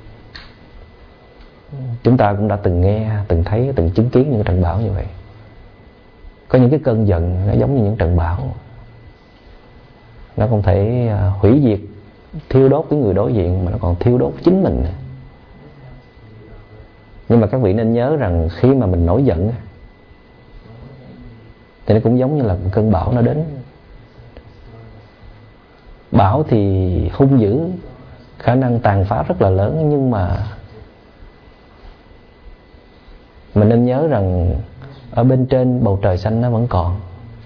Chúng ta cũng đã từng nghe, từng thấy, từng chứng kiến những trận bão như vậy. Có những cái cơn giận nó giống như những trận bão, nó không thể hủy diệt, thiêu đốt cái người đối diện, mà nó còn thiêu đốt chính mình. Nhưng mà các vị nên nhớ rằng khi mà mình nổi giận thì nó cũng giống như là một cơn bão nó đến. Bão thì hung dữ, khả năng tàn phá rất là lớn, nhưng mà mình nên nhớ rằng ở bên trên bầu trời xanh nó vẫn còn.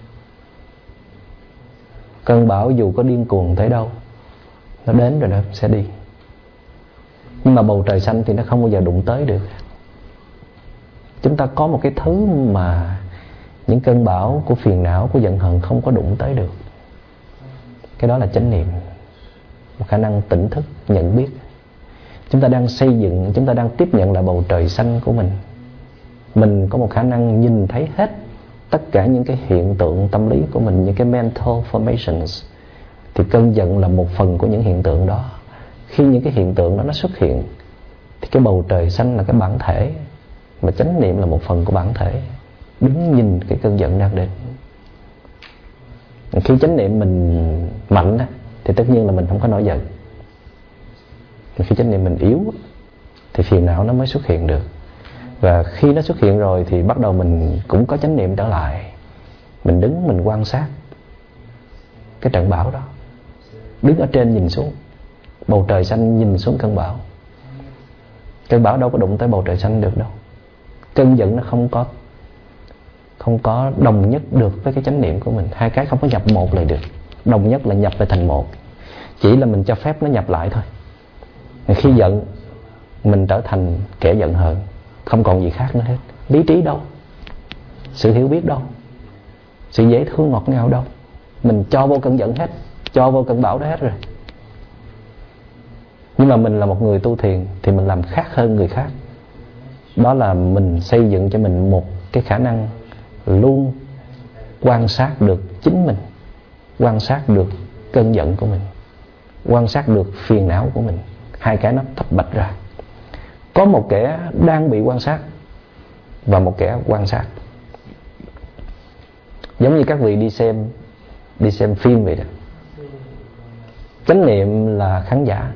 Cơn bão dù có điên cuồng tới đâu, nó đến rồi nó sẽ đi. Nhưng mà bầu trời xanh thì nó không bao giờ đụng tới được. Chúng ta có một cái thứ mà những cơn bão của phiền não, của giận hờn không có đụng tới được. Cái đó là chánh niệm, một khả năng tỉnh thức, nhận biết. Chúng ta đang xây dựng, chúng ta đang tiếp nhận lại bầu trời xanh của mình. Mình có một khả năng nhìn thấy hết tất cả những cái hiện tượng tâm lý của mình, những cái mental formations, thì cơn giận là một phần của những hiện tượng đó. Khi những cái hiện tượng đó nó xuất hiện thì cái bầu trời xanh là cái bản thể, mà chánh niệm là một phần của bản thể, đứng nhìn cái cơn giận đang đến. Khi chánh niệm mình mạnh đó, thì tất nhiên là mình không có nổi giận. Khi chánh niệm mình yếu thì phiền não nó mới xuất hiện được. Và khi nó xuất hiện rồi thì bắt đầu mình cũng có chánh niệm trở lại. Mình đứng mình quan sát cái trận bão đó, đứng ở trên nhìn xuống bầu trời xanh, nhìn xuống cơn bão. Cơn bão đâu có đụng tới bầu trời xanh được đâu. Cơn giận nó không có đồng nhất được với cái chánh niệm của mình. Hai cái không có nhập một lại được. Đồng nhất là nhập lại thành một, chỉ là mình cho phép nó nhập lại thôi. Khi giận mình trở thành kẻ giận hờn, không còn gì khác nữa hết. Lý trí đâu, sự hiểu biết đâu, sự dễ thương ngọt ngào đâu. Mình cho vô cơn giận hết, cho vô cơn bão đó hết rồi. Nhưng mà mình là một người tu thiền thì mình làm khác hơn người khác. Đó là mình xây dựng cho mình một cái khả năng luôn quan sát được chính mình, quan sát được cơn giận của mình, quan sát được phiền não của mình. Hai cái nó tách bạch ra. Có một kẻ đang bị quan sát và một kẻ quan sát. Giống như các vị đi xem phim vậy đó. Chánh niệm là khán giả,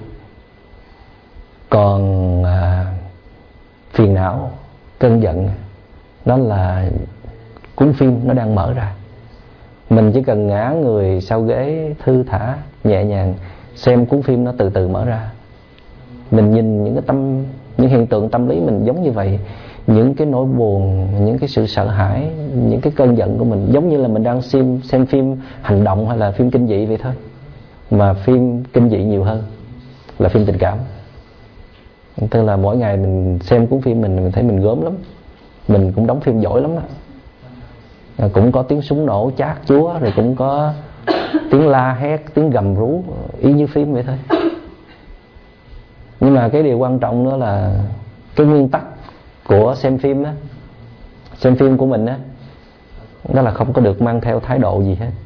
còn phiền não, cơn giận nó là cuốn phim nó đang mở ra. Mình chỉ cần ngã người sau ghế thư thả nhẹ nhàng, xem cuốn phim nó từ từ mở ra. Mình nhìn những hiện tượng tâm lý mình giống như vậy. Những cái nỗi buồn, những cái sự sợ hãi, những cái cơn giận của mình giống như là mình đang xem phim hành động hay là phim kinh dị vậy thôi. Mà phim kinh dị nhiều hơn là phim tình cảm. Tức là mỗi ngày mình xem cuốn phim mình thấy mình gớm lắm. Mình cũng đóng phim giỏi lắm á. Cũng có tiếng súng nổ chát chúa, rồi cũng có tiếng la hét, tiếng gầm rú, y như phim vậy thôi. Nhưng mà cái điều quan trọng nữa là cái nguyên tắc của xem phim á, xem phim của mình á, đó là không có được mang theo thái độ gì hết.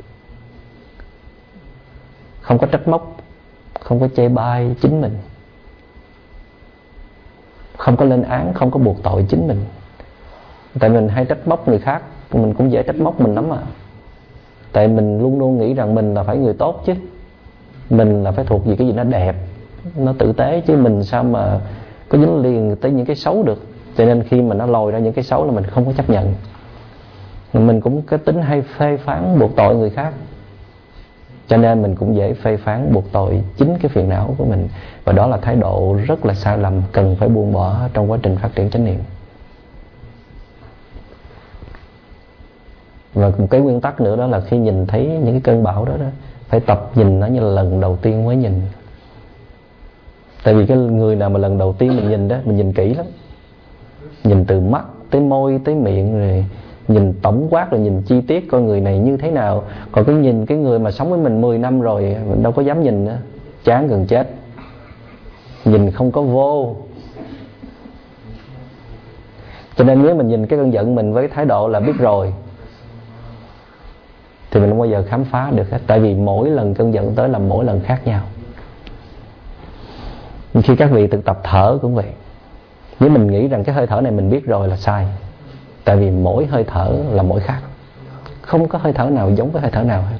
Không có trách móc, không có chê bai chính mình, không có lên án, không có buộc tội chính mình. Tại mình hay trách móc người khác, mình cũng dễ trách móc mình lắm à. Tại mình luôn luôn nghĩ rằng mình là phải người tốt chứ, mình là phải thuộc về cái gì nó đẹp, nó tử tế, chứ mình sao mà có dính liền tới những cái xấu được. Cho nên khi mà nó lòi ra những cái xấu là mình không có chấp nhận. Mình cũng cái tính hay phê phán buộc tội người khác, cho nên mình cũng dễ phê phán buộc tội chính cái phiền não của mình. Và đó là thái độ rất là sai lầm, cần phải buông bỏ trong quá trình phát triển chánh niệm. Và một cái nguyên tắc nữa đó là khi nhìn thấy những cái cơn bão đó, phải tập nhìn nó như là lần đầu tiên mới nhìn. Tại vì cái người nào mà lần đầu tiên mình nhìn đó, mình nhìn kỹ lắm. Nhìn từ mắt tới môi tới miệng, rồi nhìn tổng quát, rồi nhìn chi tiết coi người này như thế nào. Còn cái nhìn cái người mà sống với mình 10 năm rồi, mình đâu có dám nhìn nữa, chán gần chết. Nhìn không có vô. Cho nên nếu mình nhìn cái cơn giận mình với thái độ là biết rồi thì mình không bao giờ khám phá được hết. Tại vì mỗi lần cơn giận tới là mỗi lần khác nhau. Khi các vị thực tập thở cũng vậy. Nếu mình nghĩ rằng cái hơi thở này mình biết rồi là sai. Tại vì mỗi hơi thở là mỗi khác. Không có hơi thở nào giống với hơi thở nào hết.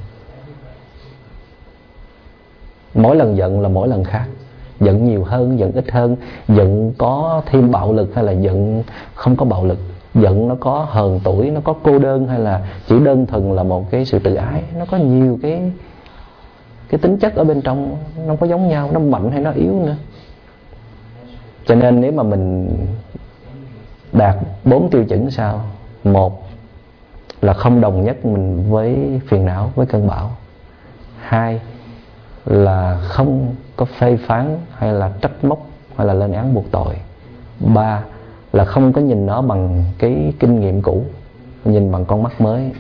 Mỗi lần giận là mỗi lần khác. Giận nhiều hơn, giận ít hơn, giận có thêm bạo lực hay là giận không có bạo lực, giận nó có hờn tủi, nó có cô đơn hay là chỉ đơn thuần là một cái sự tự ái. Nó có nhiều cái tính chất ở bên trong, nó không có giống nhau, nó mạnh hay nó yếu nữa. Cho nên nếu mà mình đạt 4 tiêu chuẩn sau: một là không đồng nhất mình với phiền não, với cơn bão; hai là không có phê phán hay là trách móc hay là lên án buộc tội; ba là không có nhìn nó bằng cái kinh nghiệm cũ, nhìn bằng con mắt mới;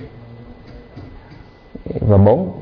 và 4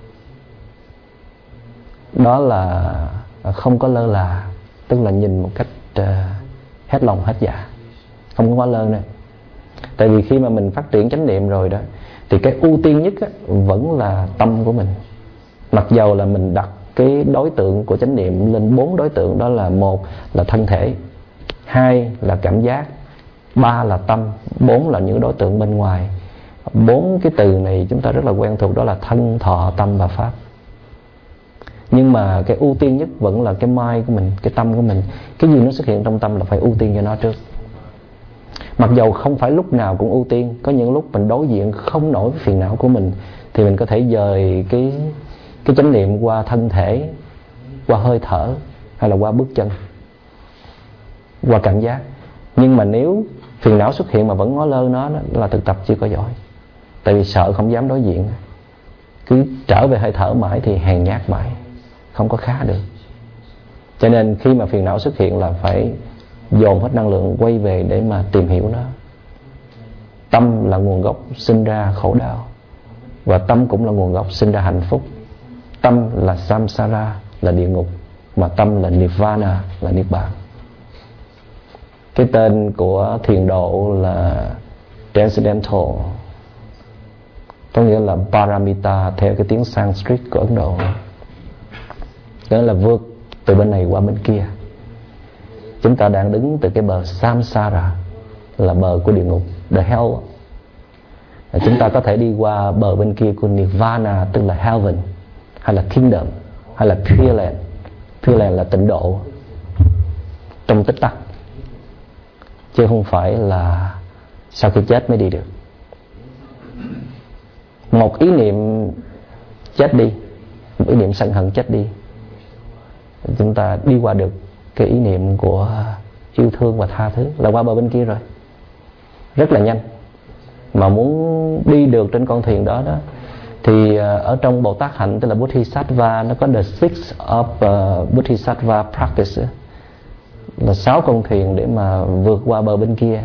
đó là không có lơ là, tức là nhìn một cách hết lòng hết dạ, không có quá lơ nữa. Tại vì khi mà mình phát triển chánh niệm rồi đó, thì cái ưu tiên nhất á, vẫn là tâm của mình. Mặc dầu là mình đặt cái đối tượng của chánh niệm lên 4 đối tượng, đó là: 1 là thân thể, 2 là cảm giác, 3 là tâm, 4 là những đối tượng bên ngoài. 4 cái từ này chúng ta rất là quen thuộc, đó là thân, thọ, tâm và pháp. Nhưng mà cái ưu tiên nhất vẫn là cái mind của mình, cái tâm của mình. Cái gì nó xuất hiện trong tâm là phải ưu tiên cho nó trước. Mặc dầu không phải lúc nào cũng ưu tiên, có những lúc mình đối diện không nổi với phiền não của mình thì mình có thể dời cái chánh niệm qua thân thể, qua hơi thở, hay là qua bước chân, qua cảm giác. Nhưng mà nếu phiền não xuất hiện mà vẫn ngó lơ nó, đó là thực tập chưa có giỏi. Tại vì sợ không dám đối diện, cứ trở về hơi thở mãi thì hèn nhát mãi, không có khá được. Cho nên khi mà phiền não xuất hiện là phải dồn hết năng lượng quay về để mà tìm hiểu nó. Tâm là nguồn gốc sinh ra khổ đau, và tâm cũng là nguồn gốc sinh ra hạnh phúc. Tâm là samsara, là địa ngục, mà tâm là nirvana, là niết bàn. Cái tên của thiền độ là transcendental, có nghĩa là paramita theo cái tiếng Sanskrit của Ấn Độ, đó là vượt từ bên này qua bên kia. Chúng ta đang đứng từ cái bờ samsara, là bờ của địa ngục, the hell. Chúng ta có thể đi qua bờ bên kia của nirvana, tức là heaven, hay là kingdom, hay là pure land. Pure land là tịnh độ trong tích tắc, chứ không phải là sau khi chết mới đi được. Một ý niệm chết đi, một ý niệm sân hận chết đi, chúng ta đi qua được cái ý niệm của yêu thương và tha thứ, là qua bờ bên kia rồi, rất là nhanh. Mà muốn đi được trên con thuyền đó thì ở trong Bồ Tát hạnh, tức là Bodhisattva, nó có the six of Bodhisattva practice, là 6 con thuyền để mà vượt qua bờ bên kia.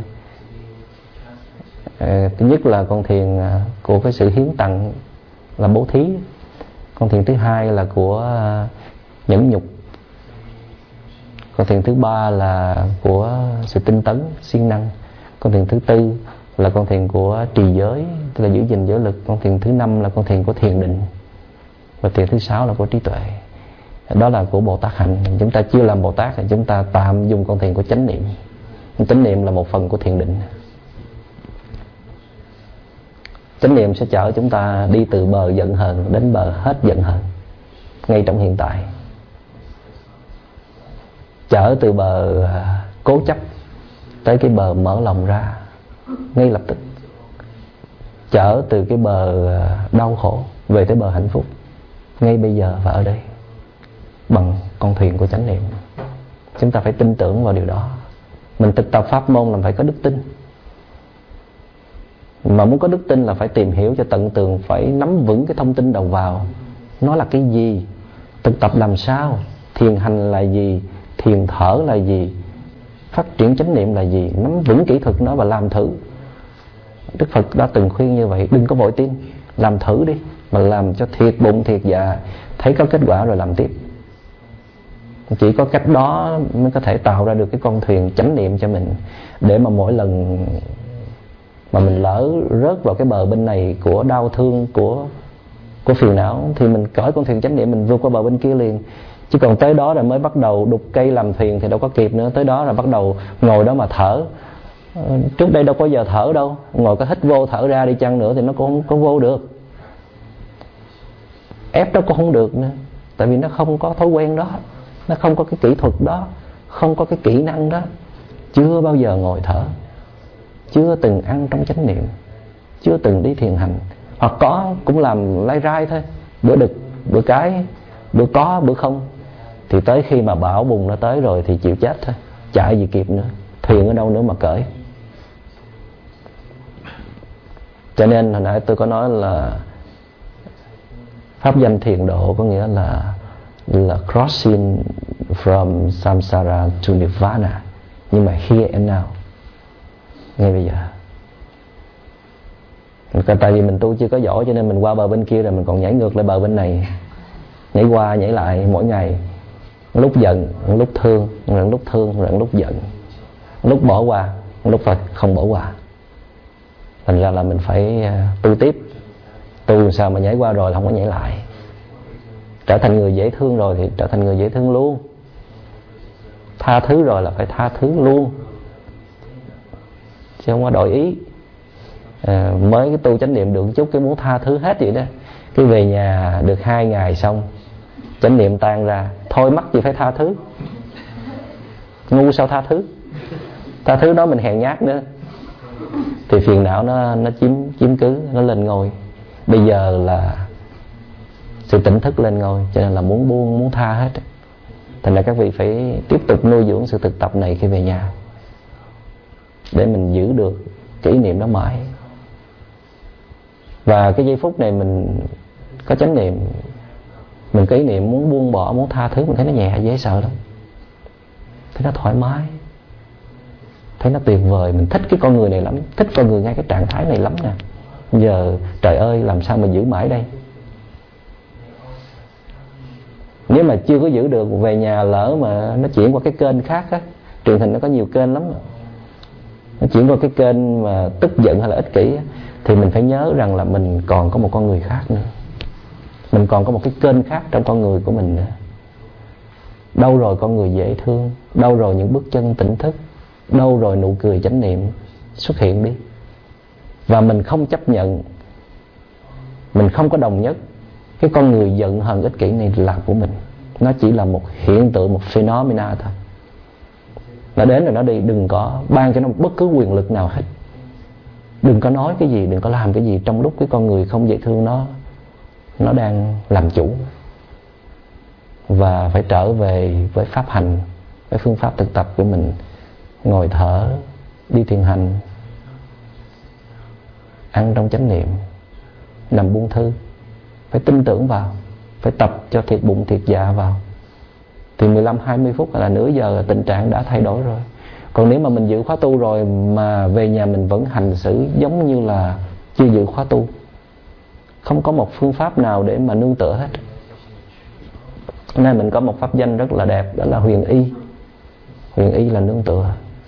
Thứ nhất là con thuyền của cái sự hiến tặng, là bố thí. Con thuyền thứ hai là của nhẫn nhục. Con thuyền thứ ba là của sự tinh tấn, siêng năng. Con thuyền thứ tư là con thuyền của trì giới, tức là giữ gìn giới lực. Con thuyền thứ 5 là con thuyền của thiền định. Và thuyền thứ 6 là của trí tuệ. Đó là của Bồ Tát hạnh. Chúng ta chưa làm Bồ Tát thì chúng ta tạm dùng con thuyền của chánh niệm. Chánh niệm là một phần của thiền định. Chánh niệm sẽ chở chúng ta đi từ bờ giận hờn đến bờ hết giận hờn, ngay trong hiện tại. Chở từ bờ cố chấp tới cái bờ mở lòng ra ngay lập tức. Chở từ cái bờ đau khổ về tới bờ hạnh phúc ngay bây giờ và ở đây, bằng con thuyền của chánh niệm. Chúng ta phải tin tưởng vào điều đó. Mình thực tập pháp môn là phải có đức tin. Mà muốn có đức tin là phải tìm hiểu cho tận tường, phải nắm vững cái thông tin đầu vào. Nó là cái gì? Thực tập làm sao? Thiền hành là gì? Thiền thở là gì? Phát triển chánh niệm là gì? Nắm vững kỹ thuật nó và làm thử. Đức Phật đã từng khuyên như vậy. Đừng có vội tin, làm thử đi. Mà làm cho thiệt bụng thiệt dạ, thấy có kết quả rồi làm tiếp. Chỉ có cách đó mới có thể tạo ra được cái con thuyền chánh niệm cho mình. Để mà mỗi lần mà mình lỡ rớt vào cái bờ bên này của đau thương, của phiền não, thì mình cởi con thuyền chánh niệm, mình vượt qua bờ bên kia liền. Chứ còn tới đó rồi mới bắt đầu đục cây làm thuyền thì đâu có kịp nữa. Tới đó rồi bắt đầu ngồi đó mà thở. Trước đây đâu có giờ thở đâu. Ngồi có hít vô thở ra đi chăng nữa thì nó cũng không có vô được. Ép nó cũng không được nữa. Tại vì nó không có thói quen đó, nó không có cái kỹ thuật đó, không có cái kỹ năng đó. Chưa bao giờ ngồi thở, chưa từng ăn trong chánh niệm, chưa từng đi thiền hành, hoặc có cũng làm lai rai thôi, bữa đực, bữa cái, bữa có, bữa không. Thì tới khi mà bão bùng nó tới rồi thì chịu chết thôi, chạy gì kịp nữa, thuyền ở đâu nữa mà cởi. Cho nên hồi nãy tôi có nói là pháp danh thiền độ có nghĩa là crossing from samsara to nirvana. Nhưng mà here and now, ngay bây giờ. Tại vì mình tu chưa có giỏi cho nên mình qua bờ bên kia rồi mình còn nhảy ngược lại bờ bên này, nhảy qua nhảy lại mỗi ngày. Lúc giận, lúc thương, lúc thương, lúc giận, lúc bỏ qua, lúc không bỏ qua. Thành ra là mình phải tu tiếp. Tu sao mà nhảy qua rồi là không có nhảy lại. Trở thành người dễ thương rồi thì trở thành người dễ thương luôn. Tha thứ rồi là phải tha thứ luôn, chứ không có đổi ý. Mới cái tu chánh niệm được chút cái muốn tha thứ hết vậy đó. Cái về nhà được 2 ngày xong chánh niệm tan ra, thôi mắc gì phải tha thứ. Ngu sao tha thứ. Tha thứ đó mình hèn nhát nữa, thì phiền não nó chiếm cứ, nó lên ngôi. Bây giờ là sự tỉnh thức lên ngôi, cho nên là muốn buông, muốn tha hết. Thành ra các vị phải tiếp tục nuôi dưỡng sự thực tập này khi về nhà, để mình giữ được cái ý niệm đó mãi. Và cái giây phút này mình có chánh niệm, mình có ý niệm muốn buông bỏ, muốn tha thứ, mình thấy nó nhẹ, dễ sợ lắm. Thấy nó thoải mái, thấy nó tuyệt vời. Mình thích cái con người này lắm, thích con người ngay cái trạng thái này lắm nè. Giờ trời ơi, làm sao mà giữ mãi đây. Nếu mà chưa có giữ được, về nhà lỡ mà nó chuyển qua cái kênh khác á, truyền hình nó có nhiều kênh lắm, nó chuyển qua cái kênh mà tức giận hay là ích kỷ á, thì mình phải nhớ rằng là mình còn có một con người khác nữa, mình còn có một cái kênh khác trong con người của mình nữa. Đâu rồi con người dễ thương, đâu rồi những bước chân tỉnh thức, đâu rồi nụ cười chánh niệm, xuất hiện đi. Và mình không chấp nhận, mình không có đồng nhất cái con người giận hờn ích kỷ này là của mình. Nó chỉ là một hiện tượng, một phenomena thôi. Nó đến rồi nó đi, đừng có ban cho nó bất cứ quyền lực nào hết. Đừng có nói cái gì, đừng có làm cái gì trong lúc cái con người không dễ thương nó đang làm chủ. Và phải trở về với pháp hành, với phương pháp thực tập của mình. Ngồi thở, đi thiền hành, ăn trong chánh niệm, nằm buông thư. Phải tin tưởng vào, phải tập cho thiệt bụng thiệt dạ vào. Thì 15-20 phút hay là nửa giờ là tình trạng đã thay đổi rồi. Còn nếu mà mình giữ khóa tu rồi mà về nhà mình vẫn hành xử giống như là chưa giữ khóa tu, không có một phương pháp nào để mà nương tựa hết. Nên mình có một pháp danh rất là đẹp, đó là Huyền Y. Huyền Y là nương tựa,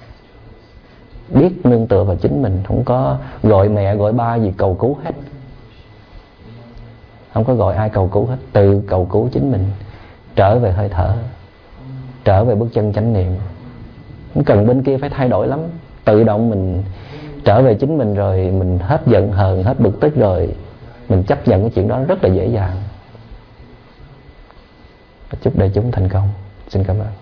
biết nương tựa vào chính mình, không có gọi mẹ gọi ba gì cầu cứu hết, không có gọi ai cầu cứu hết, tự cầu cứu chính mình. Trở về hơi thở, trở về bước chân chánh niệm. Không cần bên kia phải thay đổi lắm, tự động mình trở về chính mình rồi, mình hết giận hờn, hết bực tức rồi, mình chấp nhận cái chuyện đó rất là dễ dàng. Chúc đại chúng thành công. Xin cảm ơn.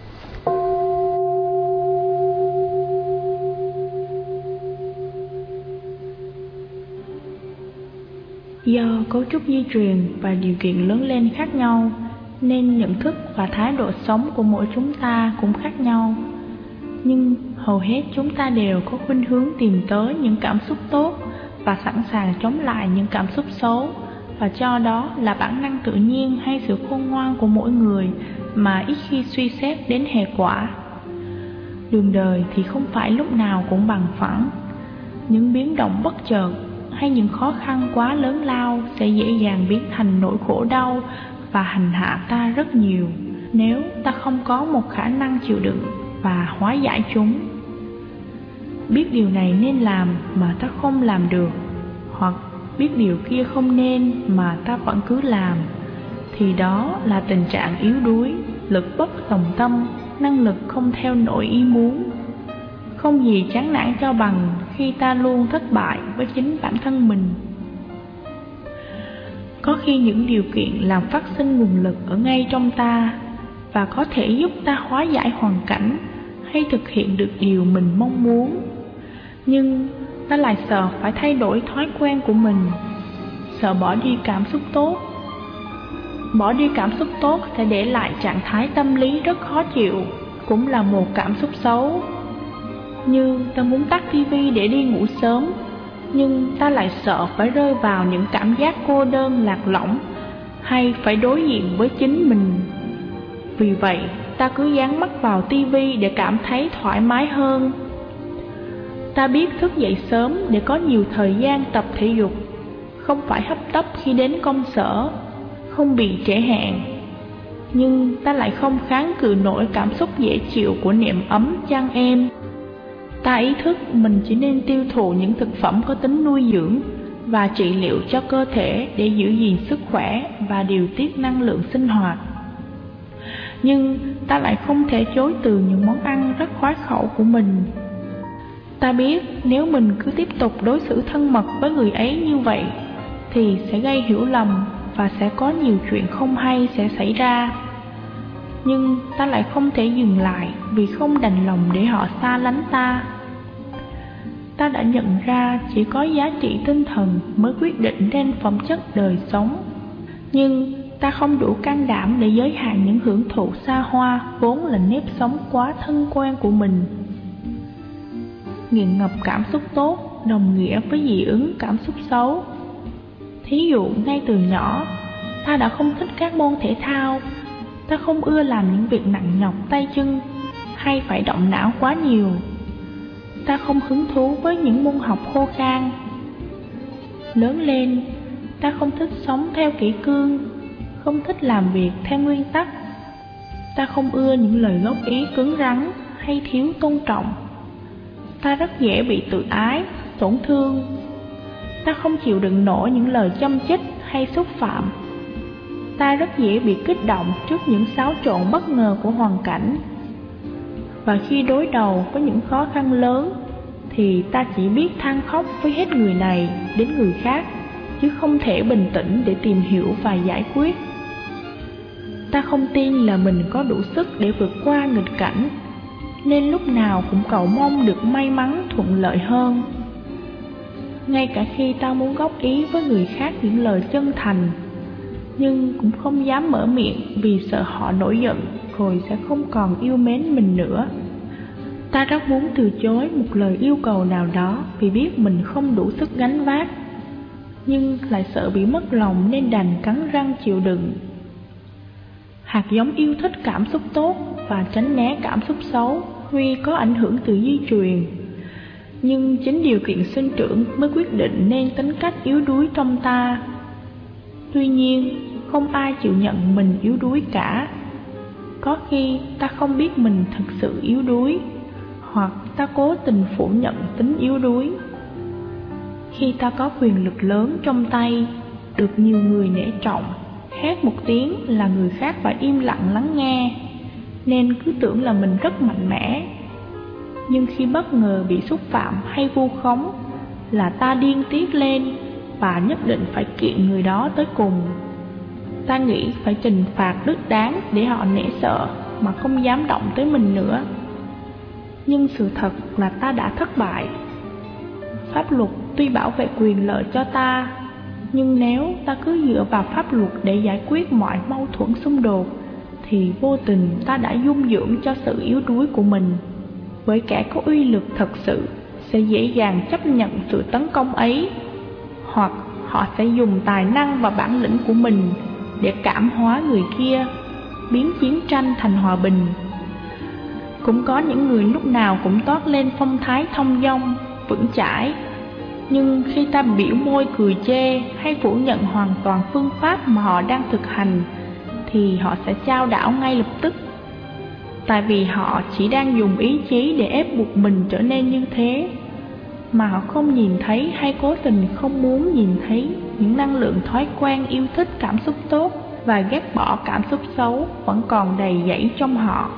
Do cấu trúc di truyền và điều kiện lớn lên khác nhau, nên nhận thức và thái độ sống của mỗi chúng ta cũng khác nhau. Nhưng hầu hết chúng ta đều có khuynh hướng tìm tới những cảm xúc tốt và sẵn sàng chống lại những cảm xúc xấu, và cho đó là bản năng tự nhiên hay sự khôn ngoan của mỗi người mà ít khi suy xét đến hệ quả. Đường đời thì không phải lúc nào cũng bằng phẳng. Những biến động bất chợt hay những khó khăn quá lớn lao sẽ dễ dàng biến thành nỗi khổ đau và hành hạ ta rất nhiều, nếu ta không có một khả năng chịu đựng và hóa giải chúng. Biết điều này nên làm mà ta không làm được, hoặc biết điều kia không nên mà ta vẫn cứ làm, thì đó là tình trạng yếu đuối, lực bất tòng tâm, năng lực không theo nổi ý muốn. Không gì chán nản cho bằng khi ta luôn thất bại với chính bản thân mình. Có khi những điều kiện làm phát sinh nguồn lực ở ngay trong ta và có thể giúp ta hóa giải hoàn cảnh hay thực hiện được điều mình mong muốn. Nhưng ta lại sợ phải thay đổi thói quen của mình, sợ bỏ đi cảm xúc tốt. Bỏ đi cảm xúc tốt sẽ để lại trạng thái tâm lý rất khó chịu, cũng là một cảm xúc xấu. Như ta muốn tắt tivi để đi ngủ sớm, nhưng ta lại sợ phải rơi vào những cảm giác cô đơn lạc lõng, hay phải đối diện với chính mình. Vì vậy, ta cứ dán mắt vào tivi để cảm thấy thoải mái hơn. Ta biết thức dậy sớm để có nhiều thời gian tập thể dục, không phải hấp tấp khi đến công sở, không bị trễ hẹn. Nhưng ta lại không kháng cự nổi cảm xúc dễ chịu của niệm ấm chăn êm. Ta ý thức mình chỉ nên tiêu thụ những thực phẩm có tính nuôi dưỡng và trị liệu cho cơ thể để giữ gìn sức khỏe và điều tiết năng lượng sinh hoạt. Nhưng ta lại không thể chối từ những món ăn rất khoái khẩu của mình. Ta biết nếu mình cứ tiếp tục đối xử thân mật với người ấy như vậy thì sẽ gây hiểu lầm và sẽ có nhiều chuyện không hay sẽ xảy ra. Nhưng ta lại không thể dừng lại vì không đành lòng để họ xa lánh ta. Ta đã nhận ra chỉ có giá trị tinh thần mới quyết định nên phẩm chất đời sống. Nhưng ta không đủ can đảm để giới hạn những hưởng thụ xa hoa vốn là nếp sống quá thân quen của mình. Nghiện ngập cảm xúc tốt đồng nghĩa với dị ứng cảm xúc xấu. Thí dụ ngay từ nhỏ, ta đã không thích các môn thể thao. Ta không ưa làm những việc nặng nhọc tay chân hay phải động não quá nhiều. Ta không hứng thú với những môn học khô khan. Lớn lên, ta không thích sống theo kỷ cương, không thích làm việc theo nguyên tắc. Ta không ưa những lời góp ý cứng rắn hay thiếu tôn trọng. Ta rất dễ bị tự ái, tổn thương. Ta không chịu đựng nổi những lời châm chích hay xúc phạm. Ta rất dễ bị kích động trước những xáo trộn bất ngờ của hoàn cảnh. Và khi đối đầu với những khó khăn lớn thì ta chỉ biết than khóc với hết người này đến người khác, chứ không thể bình tĩnh để tìm hiểu và giải quyết. Ta không tin là mình có đủ sức để vượt qua nghịch cảnh, nên lúc nào cũng cầu mong được may mắn thuận lợi hơn. Ngay cả khi ta muốn góp ý với người khác những lời chân thành, nhưng cũng không dám mở miệng vì sợ họ nổi giận rồi sẽ không còn yêu mến mình nữa. Ta rất muốn từ chối một lời yêu cầu nào đó vì biết mình không đủ sức gánh vác, nhưng lại sợ bị mất lòng nên đành cắn răng chịu đựng. Hạt giống yêu thích cảm xúc tốt và tránh né cảm xúc xấu tuy có ảnh hưởng từ di truyền, nhưng chính điều kiện sinh trưởng mới quyết định nên tính cách yếu đuối trong ta. Tuy nhiên, không ai chịu nhận mình yếu đuối cả. Có khi ta không biết mình thực sự yếu đuối, hoặc ta cố tình phủ nhận tính yếu đuối. Khi ta có quyền lực lớn trong tay, được nhiều người nể trọng, hét một tiếng là người khác phải im lặng lắng nghe, nên cứ tưởng là mình rất mạnh mẽ. Nhưng khi bất ngờ bị xúc phạm hay vu khống là ta điên tiết lên và nhất định phải kiện người đó tới cùng. Ta nghĩ phải trừng phạt đích đáng để họ nể sợ mà không dám động tới mình nữa. Nhưng sự thật là ta đã thất bại. Pháp luật tuy bảo vệ quyền lợi cho ta, nhưng nếu ta cứ dựa vào pháp luật để giải quyết mọi mâu thuẫn xung đột thì vô tình ta đã dung dưỡng cho sự yếu đuối của mình. Với kẻ có uy lực thật sự sẽ dễ dàng chấp nhận sự tấn công ấy, hoặc họ sẽ dùng tài năng và bản lĩnh của mình để cảm hóa người kia, biến chiến tranh thành hòa bình. Cũng có những người lúc nào cũng toát lên phong thái thông dong, vững chãi, nhưng khi ta biểu môi cười chê hay phủ nhận hoàn toàn phương pháp mà họ đang thực hành thì họ sẽ chao đảo ngay lập tức. Tại vì họ chỉ đang dùng ý chí để ép buộc mình trở nên như thế, mà họ không nhìn thấy hay cố tình không muốn nhìn thấy những năng lượng thói quen yêu thích cảm xúc tốt và ghét bỏ cảm xúc xấu vẫn còn đầy dẫy trong họ.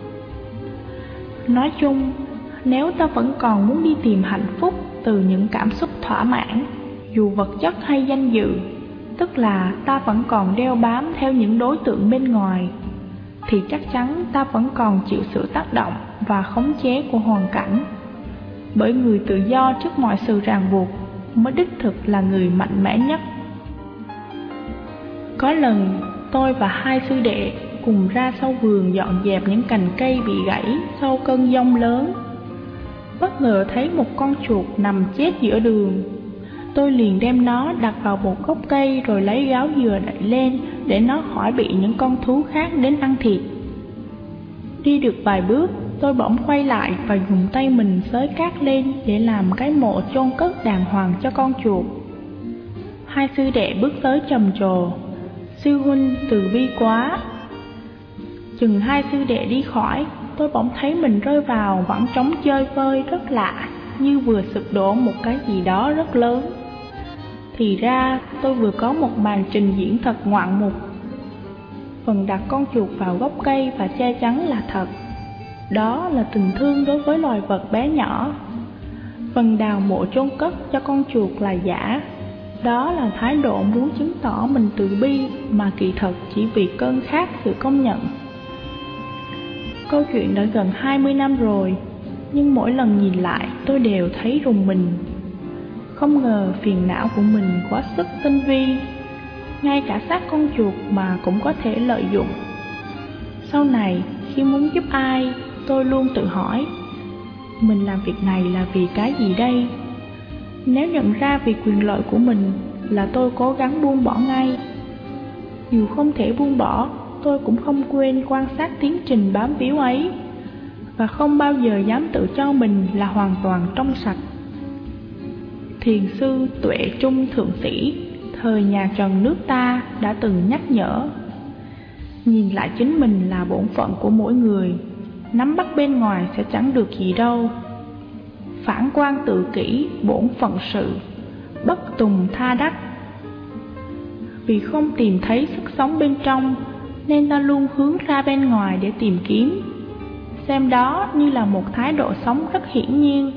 Nói chung, nếu ta vẫn còn muốn đi tìm hạnh phúc từ những cảm xúc thỏa mãn, dù vật chất hay danh dự, tức là ta vẫn còn đeo bám theo những đối tượng bên ngoài, thì chắc chắn ta vẫn còn chịu sự tác động và khống chế của hoàn cảnh. Bởi người tự do trước mọi sự ràng buộc mới đích thực là người mạnh mẽ nhất. Có lần tôi và hai sư đệ cùng ra sau vườn dọn dẹp những cành cây bị gãy sau cơn giông lớn. Bất ngờ thấy một con chuột nằm chết giữa đường. Tôi liền đem nó đặt vào một gốc cây rồi lấy gáo dừa đậy lên để nó khỏi bị những con thú khác đến ăn thịt. Đi được vài bước, tôi bỗng quay lại và dùng tay mình xới cát lên để làm cái mộ chôn cất đàng hoàng cho con chuột. Hai sư đệ bước tới trầm trồ: "Sư huynh từ bi quá." Chừng hai sư đệ đi khỏi, tôi bỗng thấy mình rơi vào khoảng trống chơi vơi rất lạ, như vừa sụp đổ một cái gì đó rất lớn. Thì ra tôi vừa có một màn trình diễn thật ngoạn mục. Phần đặt con chuột vào gốc cây và che chắn là thật. Đó là tình thương đối với loài vật bé nhỏ. Phần đào mộ chôn cất cho con chuột là giả. Đó là thái độ muốn chứng tỏ mình từ bi mà kỳ thực chỉ vì cơn khát sự công nhận. Câu chuyện đã gần 20 năm rồi, nhưng mỗi lần nhìn lại tôi đều thấy rùng mình. Không ngờ phiền não của mình quá sức tinh vi, ngay cả xác con chuột mà cũng có thể lợi dụng. Sau này khi muốn giúp ai, tôi luôn tự hỏi, mình làm việc này là vì cái gì đây? Nếu nhận ra vì quyền lợi của mình là tôi cố gắng buông bỏ ngay. Dù không thể buông bỏ, tôi cũng không quên quan sát tiến trình bám víu ấy, và không bao giờ dám tự cho mình là hoàn toàn trong sạch. Thiền sư Tuệ Trung Thượng Sĩ thời nhà Trần nước ta đã từng nhắc nhở, nhìn lại chính mình là bổn phận của mỗi người, nắm bắt bên ngoài sẽ chẳng được gì đâu. Phản quan tự kỷ bổn phận sự, bất tùng tha đắc. Vì không tìm thấy sức sống bên trong, nên ta luôn hướng ra bên ngoài để tìm kiếm, xem đó như là một thái độ sống rất hiển nhiên.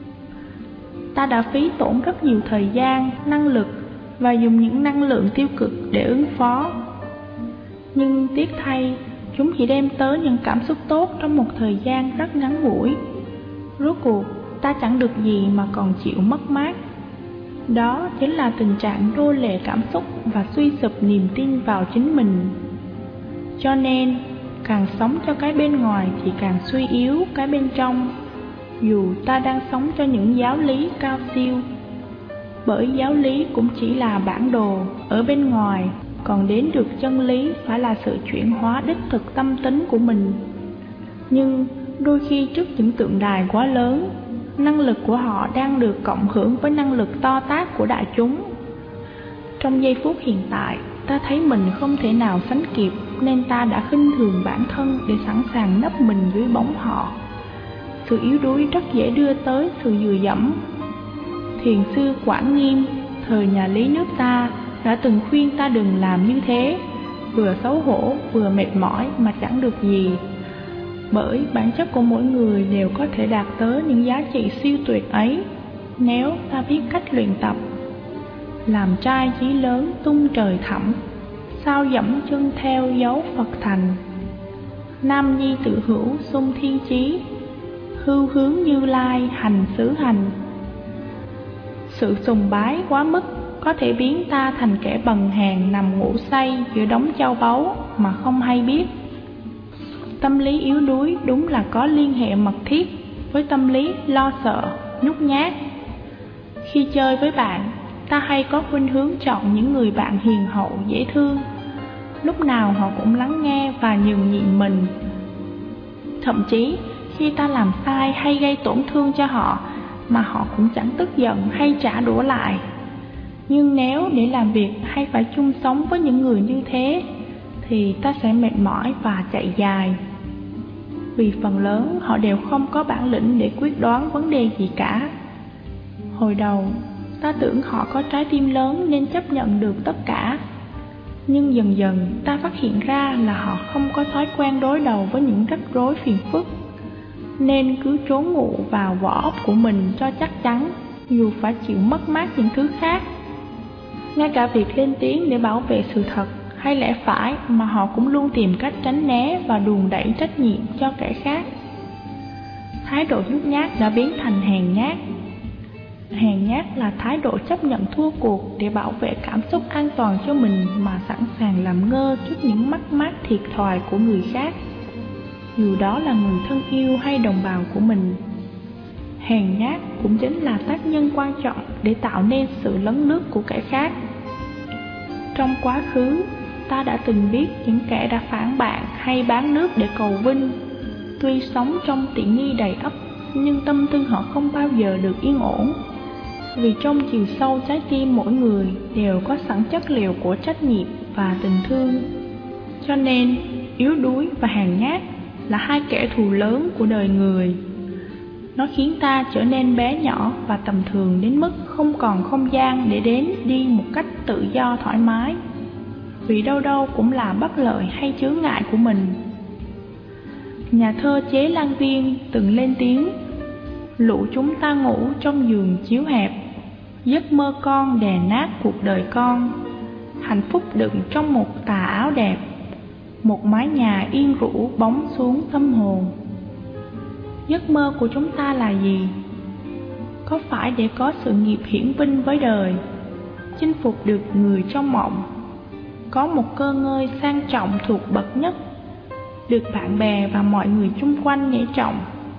Ta đã phí tổn rất nhiều thời gian, năng lực và dùng những năng lượng tiêu cực để ứng phó. Nhưng tiếc thay, chúng chỉ đem tới những cảm xúc tốt trong một thời gian rất ngắn ngủi. Rốt cuộc, ta chẳng được gì mà còn chịu mất mát. Đó chính là tình trạng nô lệ cảm xúc và suy sụp niềm tin vào chính mình. Cho nên, càng sống cho cái bên ngoài thì càng suy yếu cái bên trong, dù ta đang sống cho những giáo lý cao siêu. Bởi giáo lý cũng chỉ là bản đồ ở bên ngoài, còn đến được chân lý phải là sự chuyển hóa đích thực tâm tính của mình. Nhưng đôi khi trước những tượng đài quá lớn, năng lực của họ đang được cộng hưởng với năng lực to tát của đại chúng. Trong giây phút hiện tại, ta thấy mình không thể nào sánh kịp, nên ta đã khinh thường bản thân để sẵn sàng nấp mình dưới bóng họ. Sự yếu đuối rất dễ đưa tới sự dựa dẫm. Thiền sư Quảng Nghiêm thời nhà Lý nước ta đã từng khuyên ta đừng làm như thế, vừa xấu hổ vừa mệt mỏi mà chẳng được gì. Bởi bản chất của mỗi người đều có thể đạt tới những giá trị siêu tuyệt ấy, nếu ta biết cách luyện tập. Làm trai chí lớn tung trời thẳm, sao dẫm chân theo dấu Phật thành. Nam nhi tự hữu xung thiên chí, hưu hướng Như Lai hành xứ hành. Sự sùng bái quá mức có thể biến ta thành kẻ bần hàn nằm ngủ say giữa đống châu báu mà không hay biết. Tâm lý yếu đuối đúng là có liên hệ mật thiết với tâm lý lo sợ, nhút nhát. Khi chơi với bạn, ta hay có khuynh hướng chọn những người bạn hiền hậu, dễ thương. Lúc nào họ cũng lắng nghe và nhường nhịn mình. Thậm chí khi ta làm sai hay gây tổn thương cho họ, mà họ cũng chẳng tức giận hay trả đũa lại. Nhưng nếu để làm việc hay phải chung sống với những người như thế, thì ta sẽ mệt mỏi và chạy dài. Vì phần lớn họ đều không có bản lĩnh để quyết đoán vấn đề gì cả. Hồi đầu, ta tưởng họ có trái tim lớn nên chấp nhận được tất cả. Nhưng dần dần ta phát hiện ra là họ không có thói quen đối đầu với những rắc rối phiền phức, nên cứ trốn ngụ vào vỏ óc của mình cho chắc chắn, dù phải chịu mất mát những thứ khác. Ngay cả việc lên tiếng để bảo vệ sự thật hay lẽ phải mà họ cũng luôn tìm cách tránh né và đùn đẩy trách nhiệm cho kẻ khác. Thái độ nhút nhát đã biến thành hèn nhát. Hèn nhát là thái độ chấp nhận thua cuộc để bảo vệ cảm xúc an toàn cho mình mà sẵn sàng làm ngơ trước những mất mát thiệt thòi của người khác, dù đó là người thân yêu hay đồng bào của mình. Hèn nhát cũng chính là tác nhân quan trọng để tạo nên sự lấn lướt của kẻ khác. Trong quá khứ, ta đã từng biết những kẻ đã phản bạn hay bán nước để cầu vinh. Tuy sống trong tiện nghi đầy ắp, nhưng tâm tư họ không bao giờ được yên ổn. Vì trong chiều sâu trái tim mỗi người đều có sẵn chất liệu của trách nhiệm và tình thương. Cho nên, yếu đuối và hèn nhát là hai kẻ thù lớn của đời người. Nó khiến ta trở nên bé nhỏ và tầm thường đến mức không còn không gian để đến đi một cách tự do thoải mái, vì đâu đâu cũng là bất lợi hay chướng ngại của mình. Nhà thơ Chế Lan Viên từng lên tiếng: lũ chúng ta ngủ trong giường chiếu hẹp, giấc mơ con đè nát cuộc đời con. Hạnh phúc đựng trong một tà áo đẹp, một mái nhà yên rũ bóng xuống tâm hồn. Giấc mơ của chúng ta là gì? Có phải để có sự nghiệp hiển vinh với đời, chinh phục được người trong mộng, có một cơ ngơi sang trọng thuộc bậc nhất, được bạn bè và mọi người chung quanh nể trọng?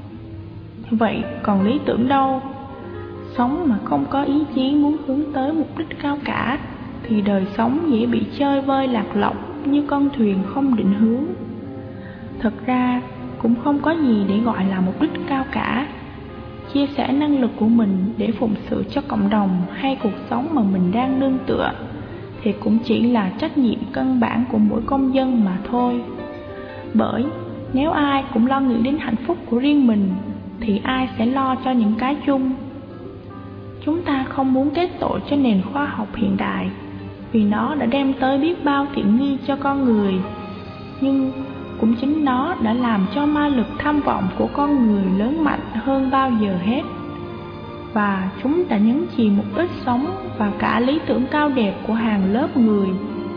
Vậy còn lý tưởng đâu? Sống mà không có ý chí muốn hướng tới mục đích cao cả thì đời sống dễ bị chơi vơi lạc lõng như con thuyền không định hướng. Thật ra cũng không có gì để gọi là mục đích cao cả. Chia sẻ năng lực của mình để phụng sự cho cộng đồng hay cuộc sống mà mình đang nương tựa thì cũng chỉ là trách nhiệm căn bản của mỗi công dân mà thôi. Bởi nếu ai cũng lo nghĩ đến hạnh phúc của riêng mình thì ai sẽ lo cho những cái chung? Chúng ta không muốn kết tội cho nền khoa học hiện đại, vì nó đã đem tới biết bao tiện nghi cho con người, nhưng cũng chính nó đã làm cho ma lực tham vọng của con người lớn mạnh hơn bao giờ hết. Và chúng đã nhấn chìm mục đích sống và cả lý tưởng cao đẹp của hàng lớp người.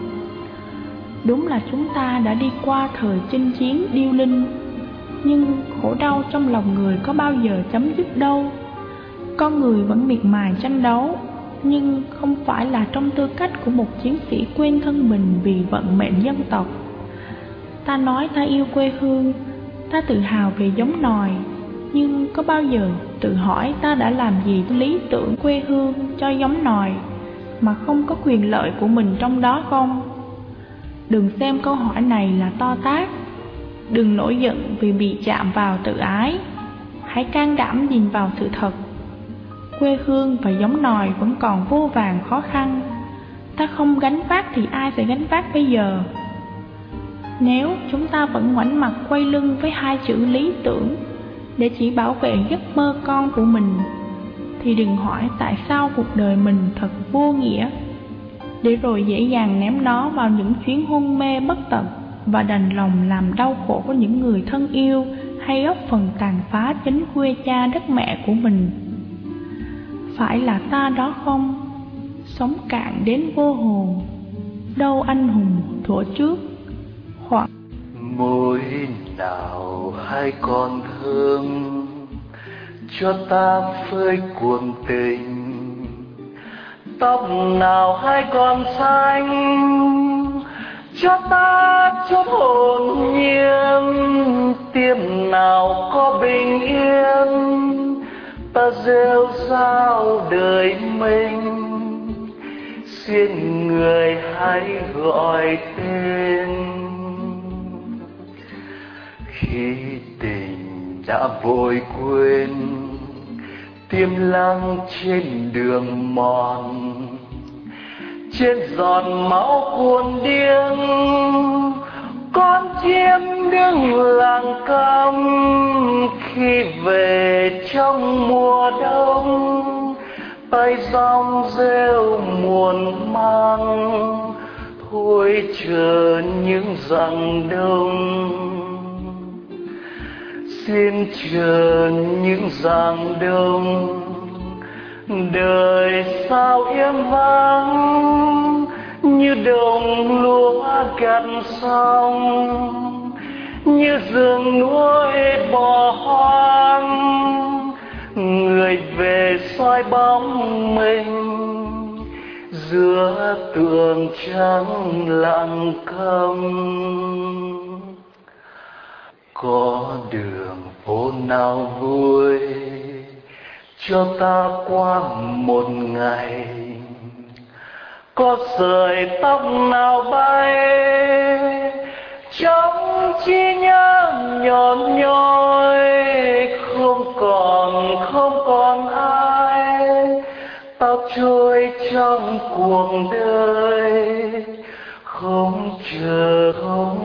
Đúng là chúng ta đã đi qua thời chinh chiến điêu linh, nhưng khổ đau trong lòng người có bao giờ chấm dứt đâu. Con người vẫn miệt mài tranh đấu, nhưng không phải là trong tư cách của một chiến sĩ quên thân mình vì vận mệnh dân tộc. Ta nói ta yêu quê hương, ta tự hào về giống nòi, nhưng có bao giờ tự hỏi ta đã làm gì lý tưởng quê hương cho giống nòi mà không có quyền lợi của mình trong đó không? Đừng xem câu hỏi này là to tát, đừng nổi giận vì bị chạm vào tự ái. Hãy can đảm nhìn vào sự thật. Quê hương và giống nòi vẫn còn vô vàn khó khăn. Ta không gánh vác thì ai sẽ gánh vác bây giờ? Nếu chúng ta vẫn ngoảnh mặt quay lưng với hai chữ lý tưởng để chỉ bảo vệ giấc mơ con của mình, thì đừng hỏi tại sao cuộc đời mình thật vô nghĩa, để rồi dễ dàng ném nó vào những chuyến hôn mê bất tận và đành lòng làm đau khổ của những người thân yêu hay góp phần tàn phá chính quê cha đất mẹ của mình. Phải là ta đó không? Sống cạn đến vô hồn, đâu anh hùng thuở trước. Hoặc môi nào hai con thơm cho ta phơi cuồng tình, tóc nào hai con xanh cho ta chút hồn nhiên, tim nào có bình yên ta rêu rao đời mình, xin người hãy gọi tên. Khi tình đã vội quên, tim lặng trên đường mòn, trên giọt máu cuồn điên, con chim đứng lặng câm. Khi về trong mùa đông, tay rong rêu muộn mang, thôi chờ những giăng đông. Xin chờ những giăng đông, đời sao im vắng như đồng lúa gặt xong, như rừng núi bỏ hoang. Người về soi bóng mình giữa tường trắng lặng câm. Có đường phố nào vui cho ta qua một ngày, có sợi tóc nào bay trong trí nhớ nhọn nhoi. Không còn ai tóc trôi trong cuộc đời, không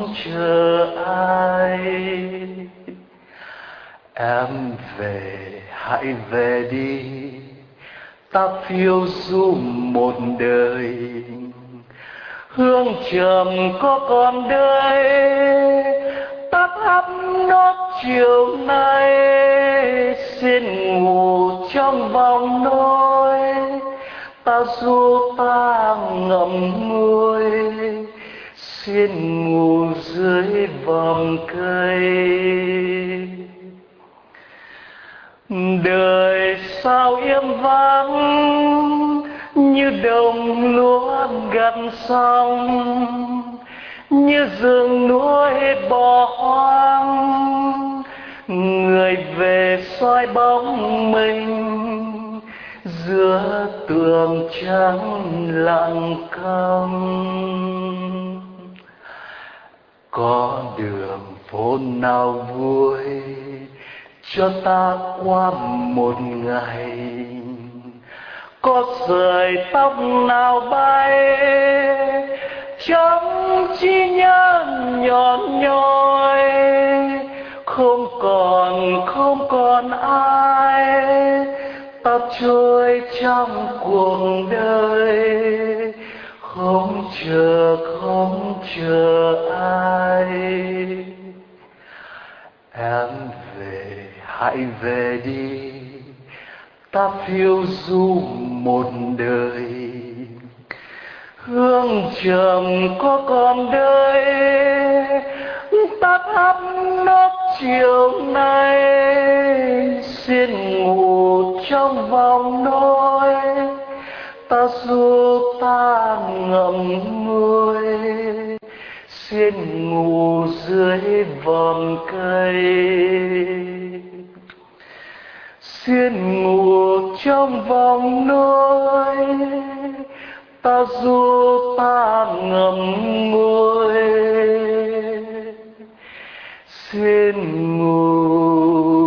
chờ ai. Em về hãy về đi, ta phiêu du một đời. Hương trầm có còn đây, ta thắp nốt chiều nay. Xin ngủ trong vòng nôi, ta du ta ngậm ngùi. Xin ngủ dưới vòng cây. Đời sao im vắng như đồng lúa gặt xong, như rừng núi bỏ hoang. Người về soi bóng mình giữa tường trắng lặng câm. Có đường phố nào vui cho ta qua một ngày, có sợi tóc nào bay trong trí nhớ nhọn nhoi. Không còn ai, ta trôi trong cuộc đời. Không chờ ai. Em về, hãy về đi, ta phiêu du một đời. Hương trầm có còn đây, ta thắp nốt chiều nay. Xin ngủ trong vòng nôi, ta du ta ngậm ngùi. Xin ngủ dưới vòng cây. Xin ngủ trong vòng nôi, ta du ta ngậm ngùi. Xin ngủ